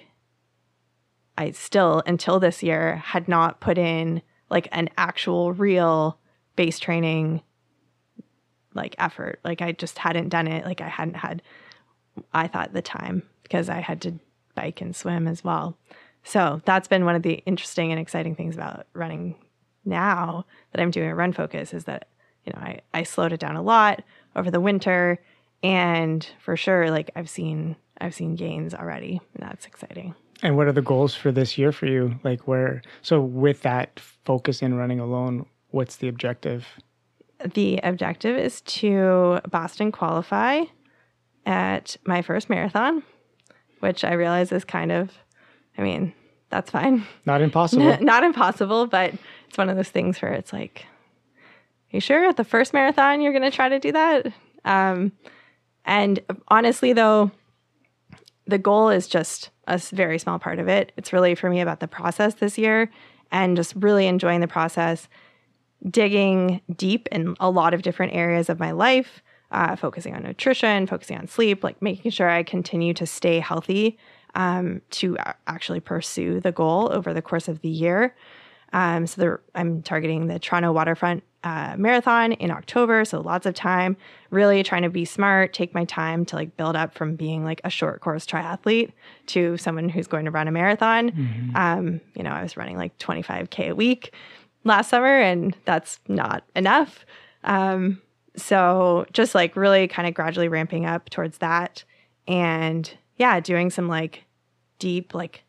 I still, until this year, had not put in like an actual real base training like effort. Like I just hadn't done it. Like I hadn't had, I thought the time because I had to bike and swim as well. So that's been one of the interesting and exciting things about running now that I'm doing a Run Focus is that, you know, I, I slowed it down a lot over the winter and for sure, like I've seen, I've seen gains already and that's exciting. And what are the goals for this year for you? Like where, so with that focus in running alone, what's the objective? The objective is to Boston qualify at my first marathon, which I realize is kind of, I mean, that's fine. Not impossible. Not impossible, but it's one of those things where it's like, are you sure at the first marathon you're going to try to do that? Um, and honestly, though, the goal is just a very small part of it. It's really for me about the process this year and just really enjoying the process, digging deep in a lot of different areas of my life, uh, focusing on nutrition, focusing on sleep, like making sure I continue to stay healthy um, to actually pursue the goal over the course of the year. Um, so the, I'm targeting the Toronto Waterfront uh, Marathon in October. So lots of time, really trying to be smart, take my time to like build up from being like a short course triathlete to someone who's going to run a marathon. Mm-hmm. Um, you know, I was running like twenty-five K a week last summer, and that's not enough. Um, so just like really kind of gradually ramping up towards that. And yeah, doing some like deep, like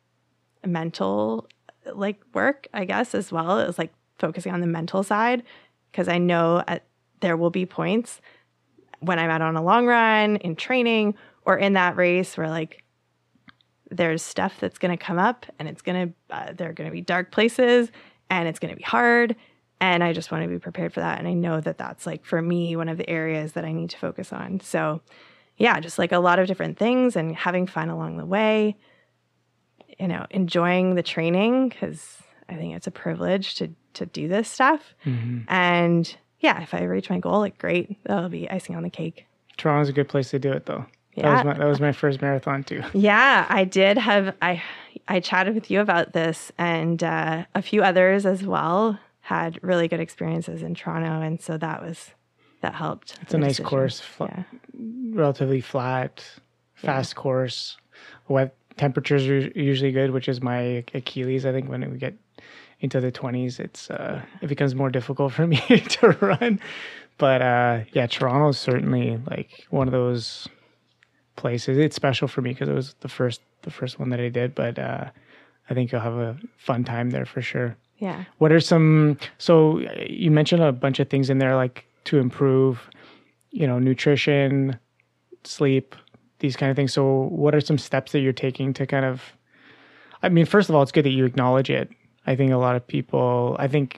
mental like work, I guess, as well as like focusing on the mental side. Cause I know at, there will be points when I'm out on a long run in training or in that race where like there's stuff that's going to come up and it's going to, uh, there are going to be dark places and it's going to be hard. And I just want to be prepared for that. And I know that that's like, for me, one of the areas that I need to focus on. So yeah, just like a lot of different things and having fun along the way, you know, enjoying the training because I think it's a privilege to, to do this stuff. Mm-hmm. And yeah, if I reach my goal, like great, that'll be icing on the cake. Toronto's a good place to do it though. Yeah. That was my, that was my first marathon too. Yeah, I did have, I, I chatted with you about this and uh, a few others as well had really good experiences in Toronto. And so that was, that helped. It's a nice decision. course, fl- yeah. relatively flat, fast yeah. course. Wet temperatures are usually good, which is my Achilles. I think when we get into the twenties, it's uh, it becomes more difficult for me to run. But uh, yeah, Toronto is certainly like one of those places. It's special for me because it was the first the first one that I did. But uh, I think you'll have a fun time there for sure. Yeah. What are some? So you mentioned a bunch of things in there, like to improve, you know, nutrition, sleep, these kind of things. So what are some steps that you're taking to kind of? I mean, first of all, it's good that you acknowledge it. I think a lot of people, I think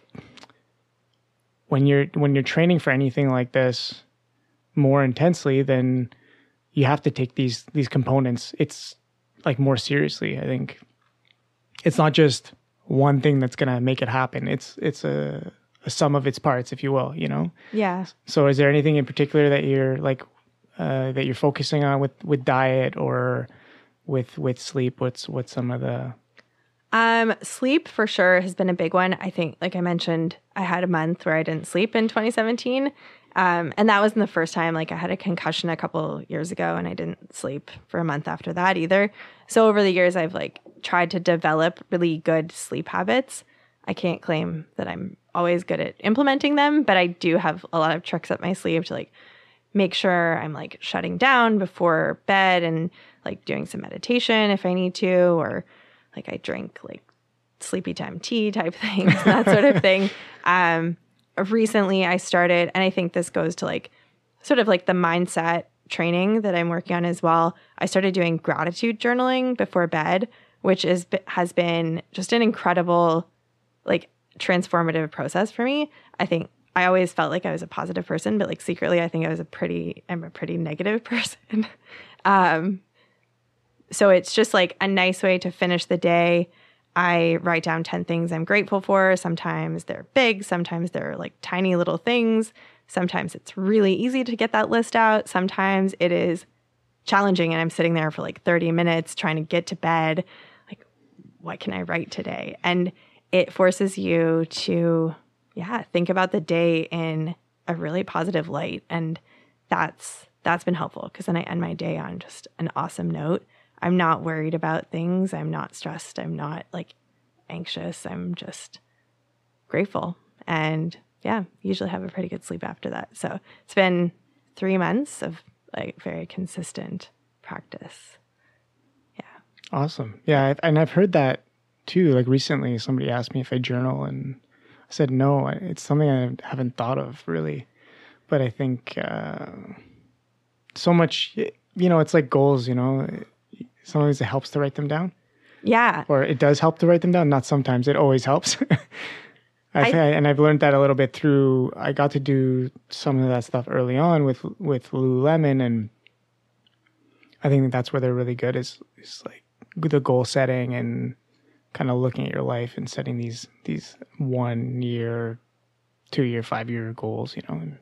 when you're when you're training for anything like this more intensely, then you have to take these these components. It's like more seriously. I think it's not just one thing that's gonna make it happen. It's it's a, a sum of its parts, if you will. You know. Yeah. So, is there anything in particular that you're like uh, that you're focusing on with, with diet or with with sleep? What's what's some of the Um, sleep for sure has been a big one. I think, like I mentioned, I had a month where I didn't sleep in twenty seventeen. Um, and that wasn't the first time. Like I had a concussion a couple years ago and I didn't sleep for a month after that either. So over the years, I've like tried to develop really good sleep habits. I can't claim that I'm always good at implementing them, but I do have a lot of tricks up my sleeve to like make sure I'm like shutting down before bed and like doing some meditation if I need to, or like I drink like sleepy time tea type things, that sort of thing. Um, recently I started, and I think this goes to like sort of like the mindset training that I'm working on as well. I started doing gratitude journaling before bed, which is has been just an incredible, like transformative process for me. I think I always felt like I was a positive person, but like secretly I think I was a pretty, I'm a pretty negative person. um, So it's just like a nice way to finish the day. I write down ten things I'm grateful for. Sometimes they're big. Sometimes they're like tiny little things. Sometimes it's really easy to get that list out. Sometimes it is challenging and I'm sitting there for like thirty minutes trying to get to bed. Like, what can I write today? And it forces you to, yeah, think about the day in a really positive light. And that's that's been helpful because then I end my day on just an awesome note. I'm not worried about things. I'm not stressed. I'm not like anxious. I'm just grateful. And yeah, usually have a pretty good sleep after that. So it's been three months of like very consistent practice. Yeah. Awesome. Yeah. And I've heard that too. Like recently somebody asked me if I journal and I said, no, it's something I haven't thought of really. But I think uh, so much, you know, it's like goals, you know, sometimes it helps to write them down. Yeah. Or it does help to write them down. Not sometimes. It always helps. I, I, and I've learned that a little bit through, I got to do some of that stuff early on with, with Lululemon. And I think that's where they're really good is, is like the goal setting and kind of looking at your life and setting these, these one year, two year, five year goals, you know, and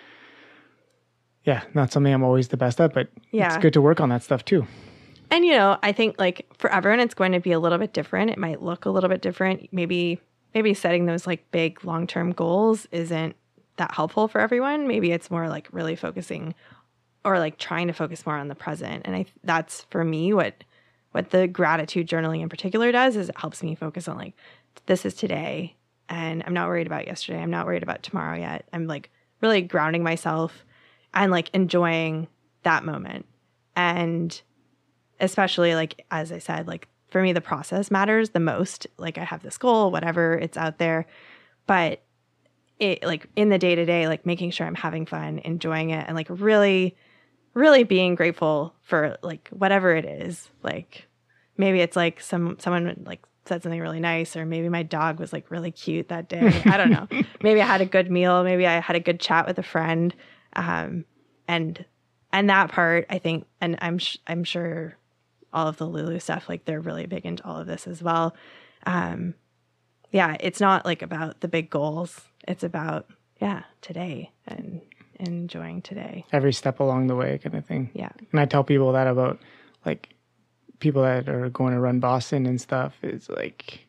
yeah, not something I'm always the best at, but yeah. It's good to work on that stuff too. And, you know, I think like for everyone, it's going to be a little bit different. It might look a little bit different. Maybe maybe setting those like big long-term goals isn't that helpful for everyone. Maybe it's more like really focusing or like trying to focus more on the present. And I that's for me what what the gratitude journaling in particular does is it helps me focus on like, this is today and I'm not worried about yesterday. I'm not worried about tomorrow yet. I'm like really grounding myself and like enjoying that moment. And especially like, as I said, like for me, the process matters the most. Like I have this goal, whatever, it's out there, but it like in the day to day, like making sure I'm having fun, enjoying it, and like really really being grateful for like whatever it is. Like maybe it's like some someone like said something really nice, or maybe my dog was like really cute that day. I don't know. Maybe I had a good meal. Maybe I had a good chat with a friend. Um, and and that part, I think, and I'm sh- I'm sure all of the Lulu stuff, like they're really big into all of this as well. Um, yeah, it's not like about the big goals. It's about yeah today and enjoying today. Every step along the way kind of thing. Yeah. And I tell people that about like people that are going to run Boston and stuff. It's like,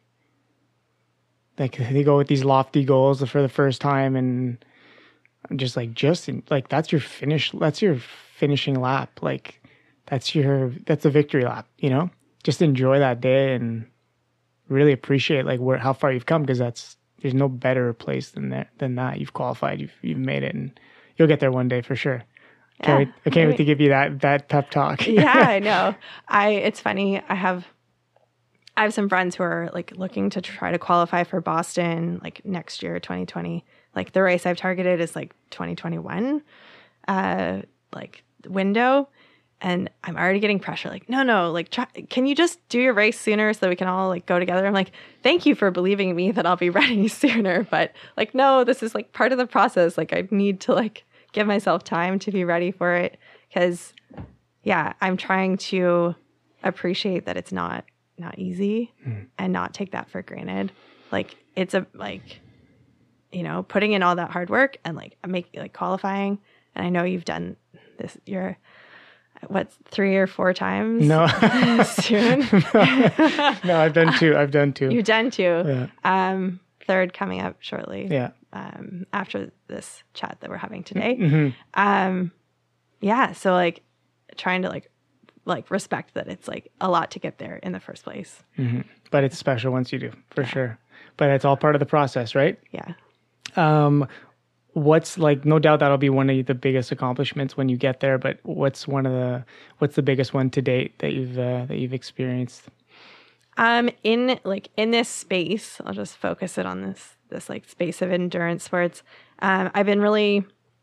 like they go with these lofty goals for the first time, and I'm just like, just in, like, that's your finish. That's your finishing lap. Like that's your, that's a victory lap, you know, just enjoy that day and really appreciate like where, how far you've come. Cause that's, there's no better place than that, than that. You've qualified, you've, you've made it, and you'll get there one day for sure. Can't, Yeah, wait, I can't wait to give you that that pep talk. Yeah, I know. I it's funny. I have I have some friends who are like looking to try to qualify for Boston like next year, twenty twenty. Like the race I've targeted is like twenty twenty-one, uh, like window, and I'm already getting pressure. Like, no, no, like, try, can you just do your race sooner so that we can all like go together? I'm like, thank you for believing in me that I'll be ready sooner, but like, no, this is like part of the process. Like, I need to like give myself time to be ready for it, because yeah, I'm trying to appreciate that it's not not easy mm. and not take that for granted. Like it's a like you know putting in all that hard work and like make like qualifying. And I know you've done this. You're what three or four times? No, soon. no, no, I've done two. I've done two. You've done two. Yeah. Um, third coming up shortly. Yeah. Um, after this chat that we're having today. Mm-hmm. Um, yeah. So like trying to like, like respect that it's like a lot to get there in the first place. Mm-hmm. But it's special once you do, for yeah. sure. But it's all part of the process, right? Yeah. Um, what's like, no doubt that'll be one of the biggest accomplishments when you get there, but what's one of the, what's the biggest one to date that you've, uh, that you've experienced? Um, in like in this space, I'll just focus it on this, this like space of endurance sports. Um, I've been really,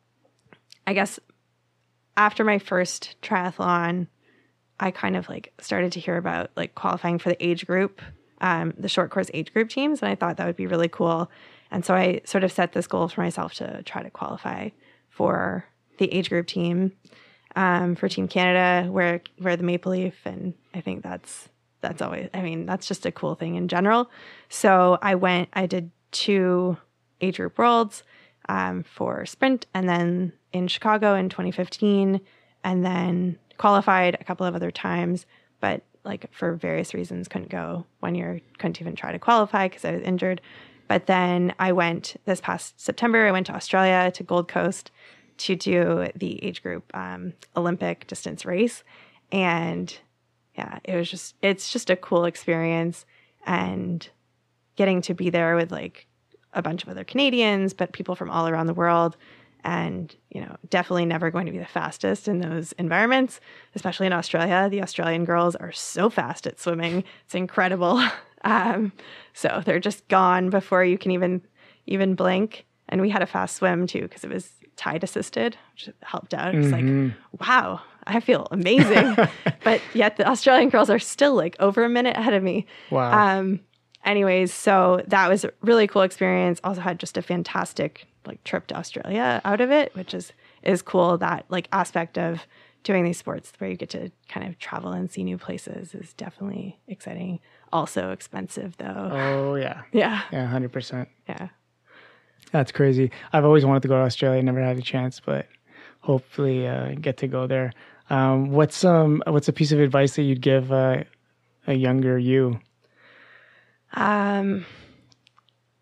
I guess after my first triathlon, I kind of like started to hear about like qualifying for the age group, um, the short course age group teams. And I thought that would be really cool. And so I sort of set this goal for myself to try to qualify for the age group team, um, for Team Canada, where, where the Maple Leaf. And I think that's, that's always, I mean, that's just a cool thing in general. So I went, I did two age group worlds, um, for sprint, and then in Chicago in twenty fifteen, and then qualified a couple of other times, but like for various reasons couldn't go one year, couldn't even try to qualify because I was injured. But then I went this past September, I went to Australia, to Gold Coast, to do the age group um, Olympic distance race. And yeah, it was just, it's just a cool experience, and getting to be there with like a bunch of other Canadians, but people from all around the world. And, you know, definitely never going to be the fastest in those environments, especially in Australia. The Australian girls are so fast at swimming. It's incredible. Um, so they're just gone before you can even, even blink. And we had a fast swim too, because it was tide assisted, which helped out. It's mm-hmm. like, wow, I feel amazing. But yet the Australian girls are still like over a minute ahead of me. Wow. Um, anyways, so that was a really cool experience. Also had just a fantastic like trip to Australia out of it, which is, is cool. That like aspect of doing these sports where you get to kind of travel and see new places is definitely exciting. Also expensive though. Oh yeah. Yeah. Yeah. one hundred percent. Yeah. That's crazy. I've always wanted to go to Australia. Never had a chance, but hopefully uh, get to go there. Um, what's um what's a piece of advice that you'd give uh, a younger you? Um,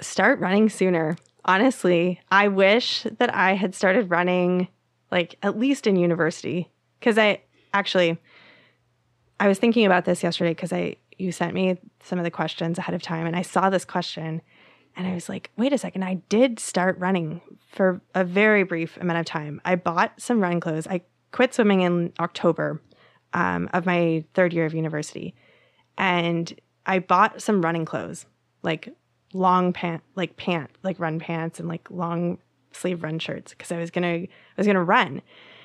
start running sooner. Honestly, I wish that I had started running like at least in university, because I actually, I was thinking about this yesterday because I you sent me some of the questions ahead of time, and I saw this question and I was like, wait a second, I did start running for a very brief amount of time. I bought some running clothes. I quit swimming in October um, of my third year of university, and I bought some running clothes, like long pant, like pant, like run pants and like long sleeve run shirts, because I was gonna, I was gonna run.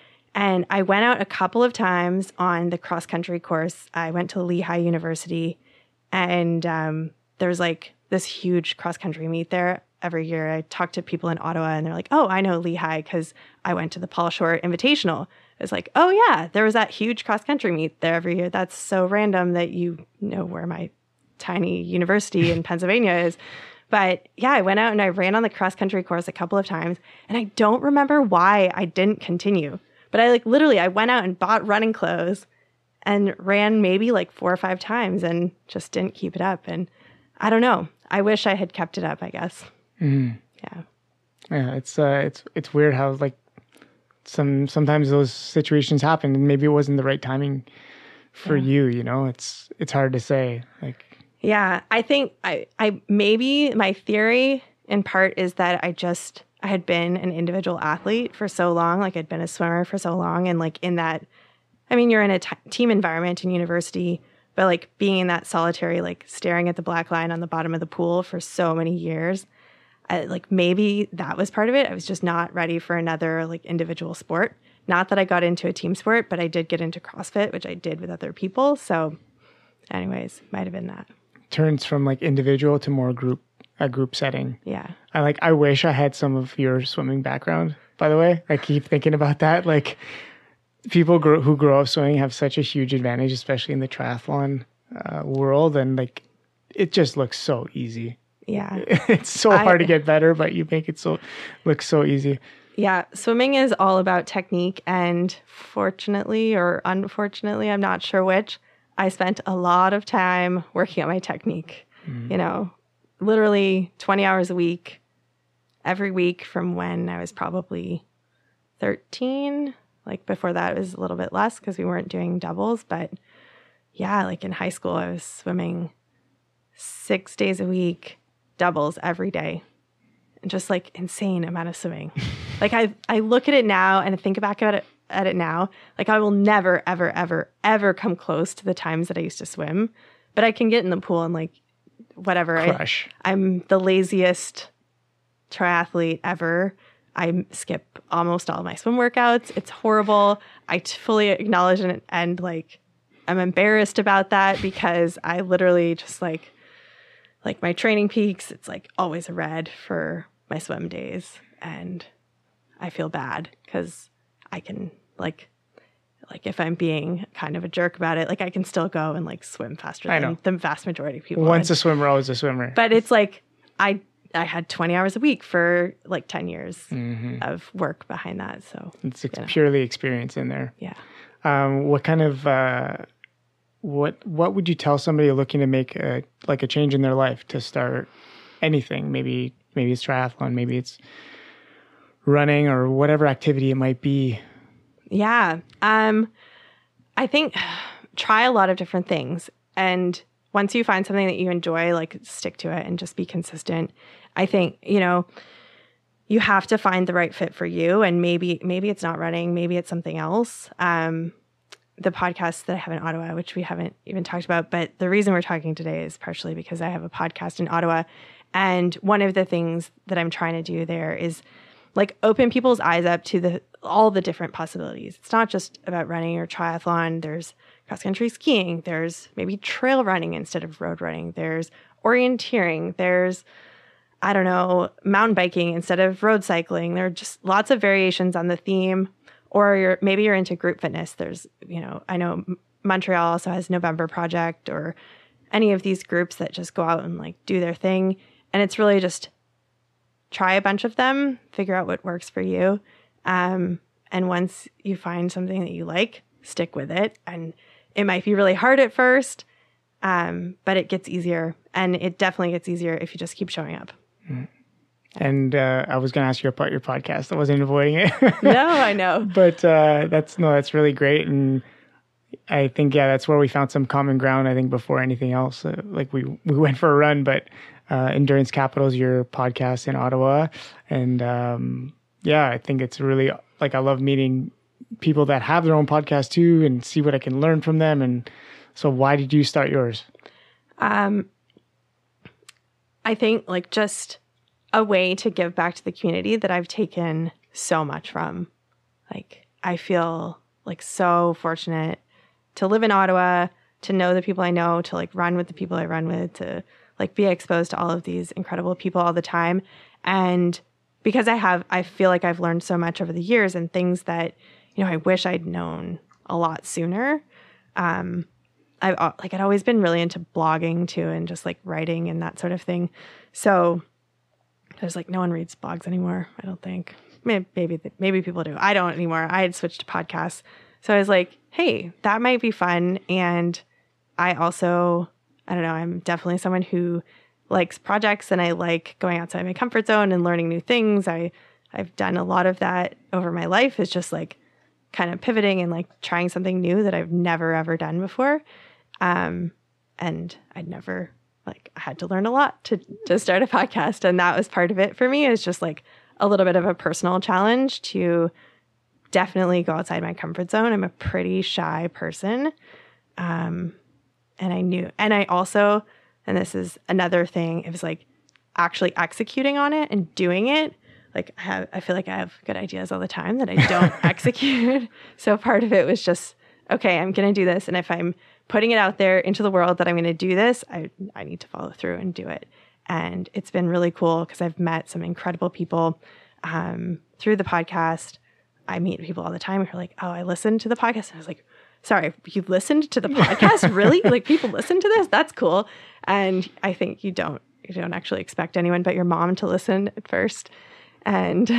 And I went out a couple of times on the cross country course. I went to Lehigh University, and um, there was like this huge cross country meet there every year. I talked to people in Ottawa, and they're like, "Oh, I know Lehigh because I went to the Paul Short Invitational." It's like, "Oh yeah, there was that huge cross country meet there every year. That's so random that you know where my tiny university in Pennsylvania is." But yeah, I went out and I ran on the cross country course a couple of times, and I don't remember why I didn't continue. But I like literally, I went out and bought running clothes and ran maybe like four or five times and just didn't keep it up. And I don't know. I wish I had kept it up, I guess. Mm. Yeah. Yeah, it's uh, it's it's weird how like some sometimes those situations happen, and maybe it wasn't the right timing for Yeah. you. You know, it's it's hard to say. Like, yeah, I think I I maybe my theory in part is that I just I had been an individual athlete for so long, like I'd been a swimmer for so long, and like in that, I mean, you're in a t- team environment in university, but like being in that solitary, like staring at the black line on the bottom of the pool for so many years. I, like maybe that was part of it. I was just not ready for another like individual sport. Not that I got into a team sport, but I did get into CrossFit, which I did with other people. So anyways, might have been that. turns from like individual to more group, a group setting. Yeah. I like, I wish I had some of your swimming background, by the way. I keep thinking about that. Like people grow, who grow up swimming have such a huge advantage, especially in the triathlon uh, world. And like, it just looks so easy. Yeah. It's so I- hard to get better, but you make it so look so easy. Yeah, swimming is all about technique, and fortunately or unfortunately, I'm not sure which, I spent a lot of time working on my technique. Mm. You know, literally twenty hours a week, every week from when I was probably thirteen. Like before that, it was a little bit less because we weren't doing doubles. But yeah, like in high school, I was swimming six days a week, doubles every day. And just like insane amount of swimming. Like I, I look at it now and think back at it, at it now. Like I will never, ever, ever, ever come close to the times that I used to swim. But I can get in the pool and like whatever. Crush. I, I'm the laziest triathlete ever. I skip almost all my swim workouts. It's horrible. I t- fully acknowledge and, and like I'm embarrassed about that because I literally just like. Like my training peaks, it's like always a red for my swim days. And I feel bad because I can like, like if I'm being kind of a jerk about it, like I can still go and like swim faster I than know. the vast majority of people. Once and, a swimmer, always a swimmer. But it's like, I, I had twenty hours a week for like ten years Mm-hmm. of work behind that. So it's ex- you know. purely experience in there. Yeah. Um, what kind of, uh, What what would you tell somebody looking to make a, like a change in their life to start anything? Maybe maybe it's triathlon, maybe it's running or whatever activity it might be. Yeah. Um, I think try a lot of different things. And once you find something that you enjoy, like stick to it and just be consistent. I think, you know, you have to find the right fit for you. And maybe maybe it's not running, maybe it's something else. Um the podcast that I have in Ottawa, which we haven't even talked about, but the reason we're talking today is partially because I have a podcast in Ottawa. And one of the things that I'm trying to do there is like open people's eyes up to the all the different possibilities. It's not just about running or triathlon. There's cross-country skiing. There's maybe trail running instead of road running. There's orienteering. There's, I don't know, mountain biking instead of road cycling. There are just lots of variations on the theme. Or you're, maybe you're into group fitness. There's, you know, I know Montreal also has November Project or any of these groups that just go out and like do their thing. And it's really just try a bunch of them, figure out what works for you. Um, and once you find something that you like, stick with it. And it might be really hard at first, um, but it gets easier. And it definitely gets easier if you just keep showing up. And uh, I was going to ask you about your podcast. I wasn't avoiding it. No, I know. But uh, that's no, that's really great. And I think, yeah, that's where we found some common ground, I think, before anything else. Uh, like we, we went for a run, but uh, Endurance Capital is your podcast in Ottawa. And um, yeah, I think it's really, like, I love meeting people that have their own podcast too and see what I can learn from them. And so why did you start yours? Um, I think like just a way to give back to the community that I've taken so much from. Like, I feel like so fortunate to live in Ottawa, to know the people I know, to like run with the people I run with, to like be exposed to all of these incredible people all the time. And because I have, I feel like I've learned so much over the years and things that, you know, I wish I'd known a lot sooner. Um, I've like, I'd always been really into blogging too, and just like writing and that sort of thing. So there's like, no one reads blogs anymore, I don't think. Maybe, maybe, maybe people do. I don't anymore. I had switched to podcasts. So I was like, hey, that might be fun. And I also, I don't know, I'm definitely someone who likes projects, and I like going outside my comfort zone and learning new things. I, I've done a lot of that over my life, is just like kind of pivoting and like trying something new that I've never, ever done before. Um, and I'd never, like, I had to learn a lot to, to start a podcast. And that was part of it for me, is just like a little bit of a personal challenge to definitely go outside my comfort zone. I'm a pretty shy person. Um, and I knew, and I also, and this is another thing, it was like actually executing on it and doing it. Like I have, I feel like I have good ideas all the time that I don't execute. So part of it was just, okay, I'm going to do this. And if I'm putting it out there into the world that I'm going to do this, I, I need to follow through and do it. And it's been really cool because I've met some incredible people um, through the podcast. I meet people all the time who are like, oh, I listened to the podcast. And I was like, sorry, you listened to the podcast? Really? Like, people listen to this? That's cool. And I think you don't, you don't actually expect anyone but your mom to listen at first. And,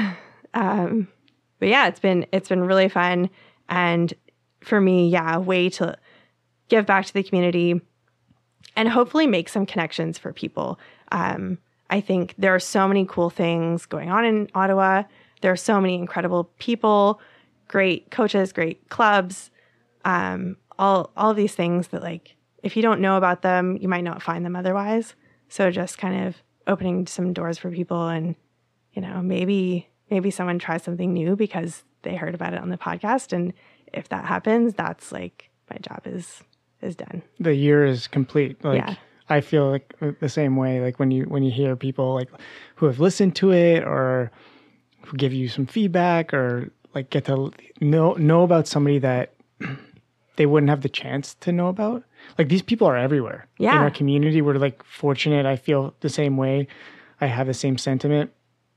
um, but yeah, it's been, it's been really fun. And for me, yeah, a way to give back to the community and hopefully make some connections for people. Um, I think there are so many cool things going on in Ottawa. There are so many incredible people, great coaches, great clubs, um, all all of these things that, like, if you don't know about them, you might not find them otherwise. So just kind of opening some doors for people, and, you know, maybe maybe someone tries something new because they heard about it on the podcast. And if that happens, that's like, my job is is done. The year is complete. Like, yeah. I feel like the same way. Like when you when you hear people like who have listened to it, or who give you some feedback, or like get to know know about somebody that they wouldn't have the chance to know about. Like, these people are everywhere. Yeah. In our community, we're like fortunate. I feel the same way. I have the same sentiment.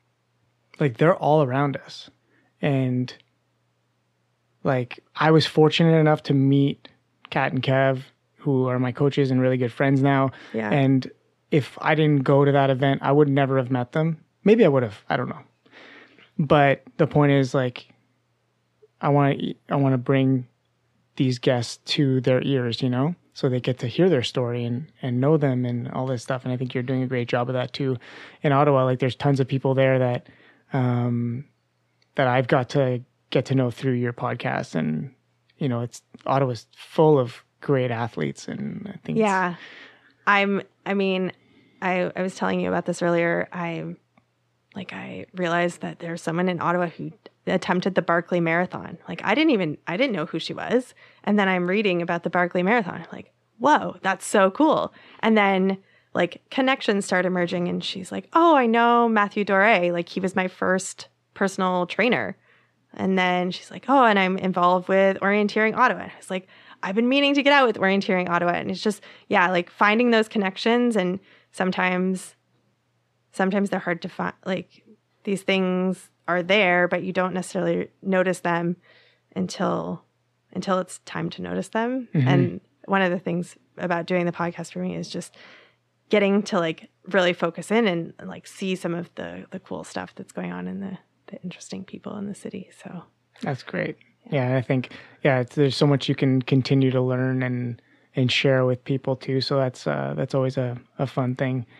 Like, they're all around us. And like, I was fortunate enough to meet Kat and Kev, who are my coaches and really good friends now. Yeah. And if I didn't go to that event, I would never have met them. Maybe I would have. I don't know. But the point is, like, I want to I want to bring these guests to their ears, you know, so they get to hear their story and, and know them and all this stuff. And I think you're doing a great job of that too. In Ottawa, like, there's tons of people there that um, that I've got to get to know through your podcast. And, you know, it's Ottawa's full of great athletes. And I think yeah, I'm, I mean, I, I was telling you about this earlier. I like, I realized that there's someone in Ottawa who attempted the Barkley Marathon. Like, I didn't even, I didn't know who she was. And then I'm reading about the Barkley Marathon. I'm like, whoa, that's so cool. And then, like, connections start emerging, and she's like, oh, I know Matthew Doré. Like, he was my first personal trainer. And then she's like, oh, and I'm involved with Orienteering Ottawa. And I was like, I've been meaning to get out with Orienteering Ottawa. And it's just, yeah, like, finding those connections. And sometimes, sometimes they're hard to find. Like, these things are there, but you don't necessarily notice them until until it's time to notice them. Mm-hmm. And one of the things about doing the podcast for me is just getting to, like, really focus in and, and like, see some of the the cool stuff that's going on in the the interesting people in the city. So that's great. Yeah, yeah, I think yeah, it's, there's so much you can continue to learn and and share with people too. So that's uh, that's always a, a fun thing.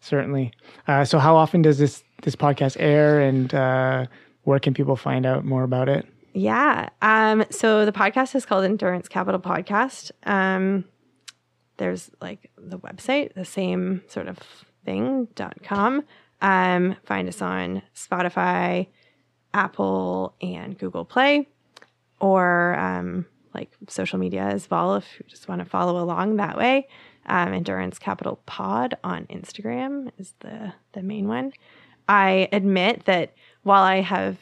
certainly. Uh, so how often does this, this podcast air, and uh, where can people find out more about it? Yeah. Um, so the podcast is called Endurance Capital Podcast. Um, there's like the website, the same sort of thing, dot com. Um, find us on Spotify, Apple, and Google Play, or um, like social media as well if you just want to follow along that way. Um, Endurance Capital Pod on Instagram is the, the main one. I admit that while I have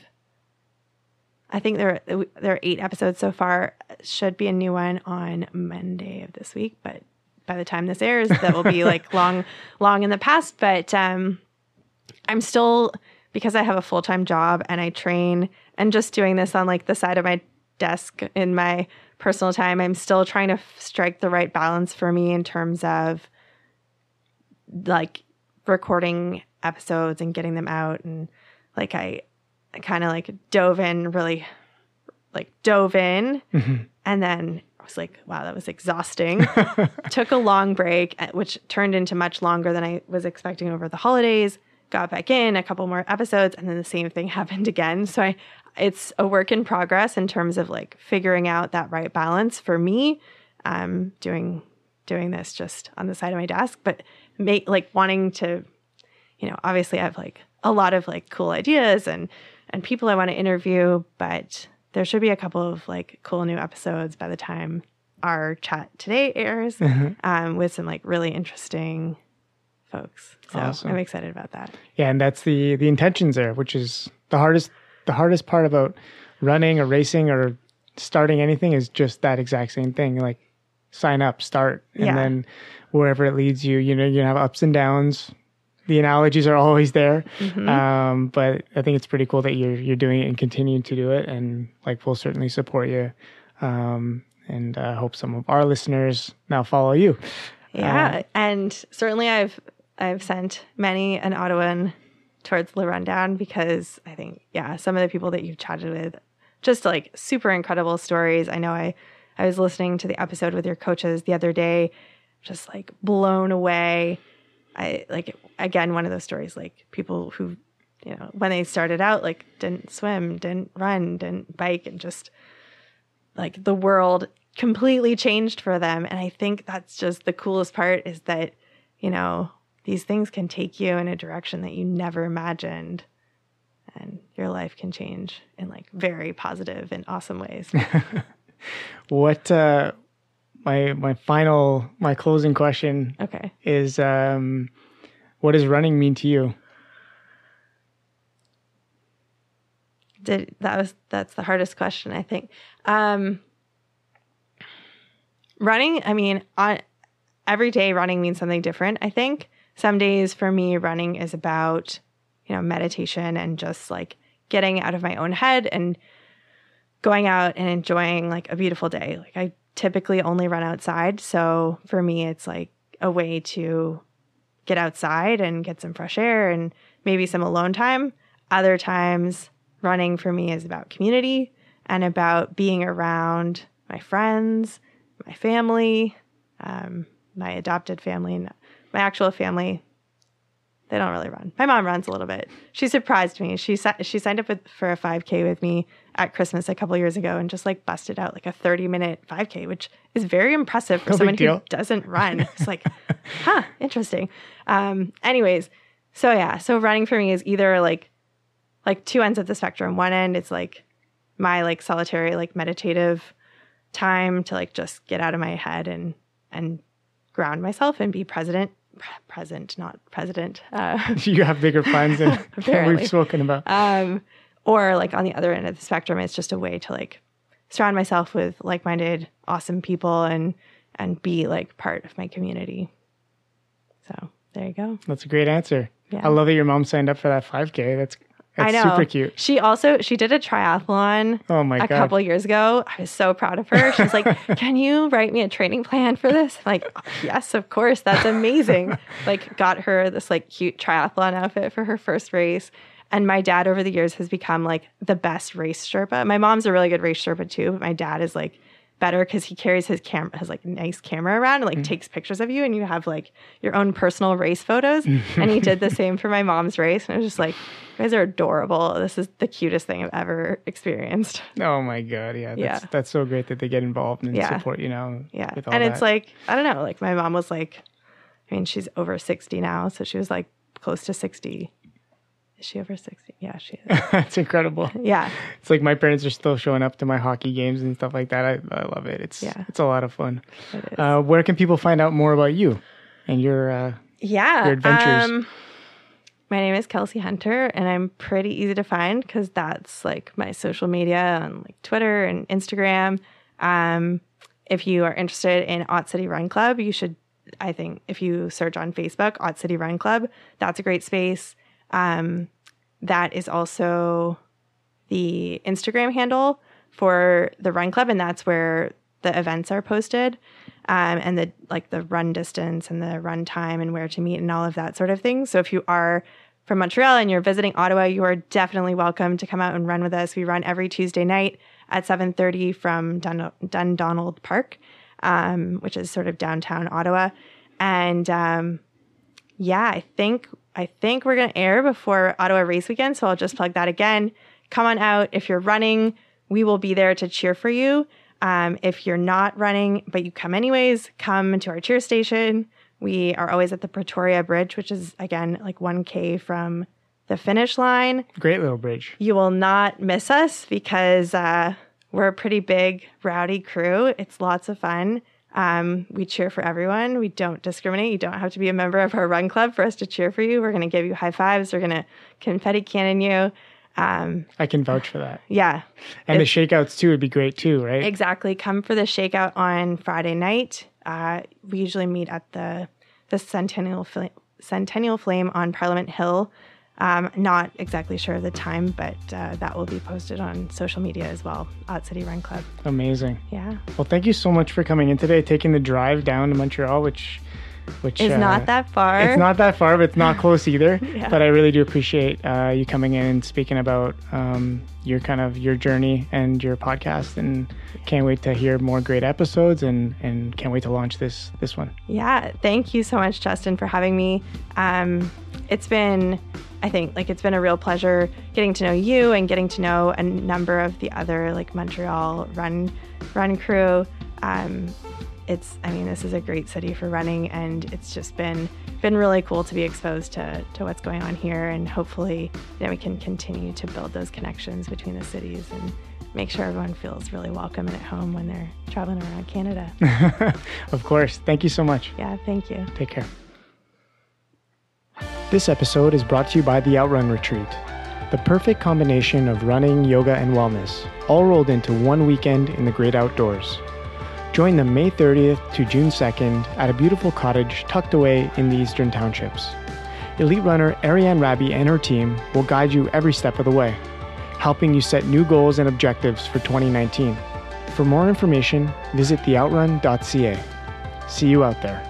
I think there there are eight episodes so far. Should be a new one on Monday of this week, but by the time this airs, that will be like long, long in the past. But um, I'm still, because I have a full time job and I train, and just doing this on like the side of my desk in my personal time, I'm still trying to f- strike the right balance for me in terms of like recording episodes and getting them out, and like I. I kind of like dove in, really like dove in. Mm-hmm. And then I was like, wow, that was exhausting. Took a long break, which turned into much longer than I was expecting over the holidays. Got back in a couple more episodes, and then the same thing happened again. So I, it's a work in progress in terms of like figuring out that right balance for me. Um, doing, doing this just on the side of my desk, but make like wanting to, you know, obviously I have like a lot of like cool ideas and and people I want to interview, but there should be a couple of like cool new episodes by the time our chat today airs, mm-hmm. um, with some like really interesting folks. So awesome. I'm excited about that. Yeah, and that's the the intentions there, which is the hardest the hardest part about running or racing or starting anything is just that exact same thing. Like sign up, start, and yeah. then wherever it leads you, you know, you have ups and downs. The analogies are always there, mm-hmm. um, but I think it's pretty cool that you're you're doing it and continuing to do it, and like we'll certainly support you, um, and I uh, hope some of our listeners now follow you. Yeah, uh, and certainly I've I've sent many an Ottawan towards the rundown, because I think yeah some of the people that you've chatted with, just like super incredible stories. I know I I was listening to the episode with your coaches the other day, just like blown away. I like, again, one of those stories, like people who, you know, when they started out, like didn't swim, didn't run, didn't bike, and just like the world completely changed for them. And I think that's just the coolest part, is that, you know, these things can take you in a direction that you never imagined, and your life can change in like very positive and awesome ways. What, uh, My my final my closing question okay. is um, what does running mean to you? Did that was that's the hardest question, I think. Um, running, I mean, on every day running means something different, I think. Some days for me, running is about, you know, meditation and just like getting out of my own head and going out and enjoying like a beautiful day. Like I typically only run outside. So for me, it's like a way to get outside and get some fresh air and maybe some alone time. Other times, running for me is about community and about being around my friends, my family, um, my adopted family, and my actual family. They don't really run. My mom runs a little bit. She surprised me. She she signed up with, for a five K with me at Christmas a couple years ago and just like busted out like a thirty minute five K, which is very impressive for no someone who doesn't run. It's like, huh, interesting. Um, anyways, so yeah, so running for me is either like like two ends of the spectrum. One end, it's like my like solitary like meditative time to like just get out of my head and and ground myself and be present. present, not president. Uh, you have bigger plans than what we've spoken about. Um, or like on the other end of the spectrum, it's just a way to like surround myself with like-minded, awesome people and and be like part of my community. So there you go. That's a great answer. Yeah. I love that your mom signed up for that five K. That's That's I know. super cute. She also, she did a triathlon oh my a God. couple years ago. I was so proud of her. She's like, can you write me a training plan for this? I'm like, yes, of course. That's amazing. Like got her this like cute triathlon outfit for her first race. And my dad over the years has become like the best race Sherpa. My mom's a really good race Sherpa too, but my dad is like better because he carries his camera, has like a nice camera around and like mm-hmm. takes pictures of you, and you have like your own personal race photos. And he did the same for my mom's race. And I was just like, you guys are adorable. This is the cutest thing I've ever experienced. Oh my God. Yeah. That's, yeah. that's so great that they get involved and yeah. support, you know. Yeah. With all and that. It's like, I don't know, like my mom was like, I mean, she's over sixty now. So she was like close to sixty. Is she over sixty? Yeah, she is. That's incredible. Yeah. It's like my parents are still showing up to my hockey games and stuff like that. I, I love it. It's yeah. it's a lot of fun. It is. Uh, where can people find out more about you and your uh, yeah your adventures? Um, my name is Kelsey Hunter, and I'm pretty easy to find because that's like my social media on like Twitter and Instagram. Um, if you are interested in Ott City Run Club, you should, I think, if you search on Facebook, Ott City Run Club, that's a great space. Um, that is also the Instagram handle for the run club, and that's where the events are posted, um, and the like the run distance and the run time and where to meet and all of that sort of thing. So if you are from Montreal and you're visiting Ottawa, you are definitely welcome to come out and run with us. We run every Tuesday night at seven thirty from Dun- Dundonald Park, um, which is sort of downtown Ottawa, and um, yeah, I think. I think we're going to air before Ottawa race weekend, so I'll just plug that again. Come on out. If you're running, we will be there to cheer for you. Um, if you're not running, but you come anyways, come to our cheer station. We are always at the Pretoria Bridge, which is, again, like one K from the finish line. Great little bridge. You will not miss us because uh, we're a pretty big, rowdy crew. It's lots of fun. Um, we cheer for everyone. We don't discriminate. You don't have to be a member of our run club for us to cheer for you. We're going to give you high fives. We're going to confetti cannon you. Um, I can vouch for that. Yeah. And the shakeouts too would be great too, right? Exactly. Come for the shakeout on Friday night. Uh, we usually meet at the the Centennial Fl- Centennial Flame on Parliament Hill. Um, not exactly sure of the time, but uh, that will be posted on social media as well. Ott City Run Club. Amazing. Yeah. Well, thank you so much for coming in today, taking the drive down to Montreal, which which is uh, not that far. It's not that far, but it's not close either. Yeah. But I really do appreciate uh, you coming in and speaking about um, your kind of your journey and your podcast, and can't wait to hear more great episodes, and, and can't wait to launch this this one. Yeah. Thank you so much, Justin, for having me. Um, it's been, I think, like it's been a real pleasure getting to know you and getting to know a number of the other like Montreal run run crew. Um, It's, I mean, this is a great city for running, and it's just been been really cool to be exposed to, to what's going on here, and hopefully, you know, we can continue to build those connections between the cities and make sure everyone feels really welcome and at home when they're traveling around Canada. Of course. Thank you so much. Yeah, thank you. Take care. This episode is brought to you by the Outrun Retreat, the perfect combination of running, yoga, and wellness, all rolled into one weekend in the great outdoors. Join them May thirtieth to June second at a beautiful cottage tucked away in the Eastern Townships. Elite runner Ariane Rabi and her team will guide you every step of the way, helping you set new goals and objectives for twenty nineteen. For more information, visit the outrun dot c a. See you out there.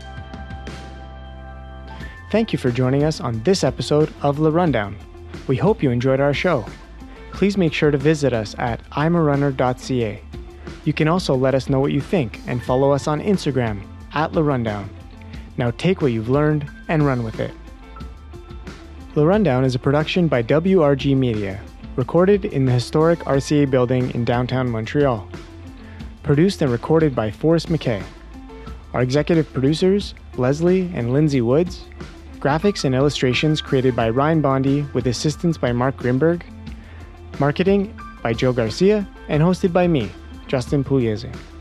Thank you for joining us on this episode of Le Rundown. We hope you enjoyed our show. Please make sure to visit us at i'm a runner dot c a. You can also let us know what you think and follow us on Instagram at Le Rundown. Now take what you've learned and run with it. Le Rundown is a production by W R G Media, recorded in the historic R C A building in downtown Montreal. Produced and recorded by Forrest McKay. Our executive producers, Leslie and Lindsay Woods. Graphics and illustrations created by Ryan Bondi with assistance by Mark Grimberg. Marketing by Joe Garcia and hosted by me, Justin Pugliese.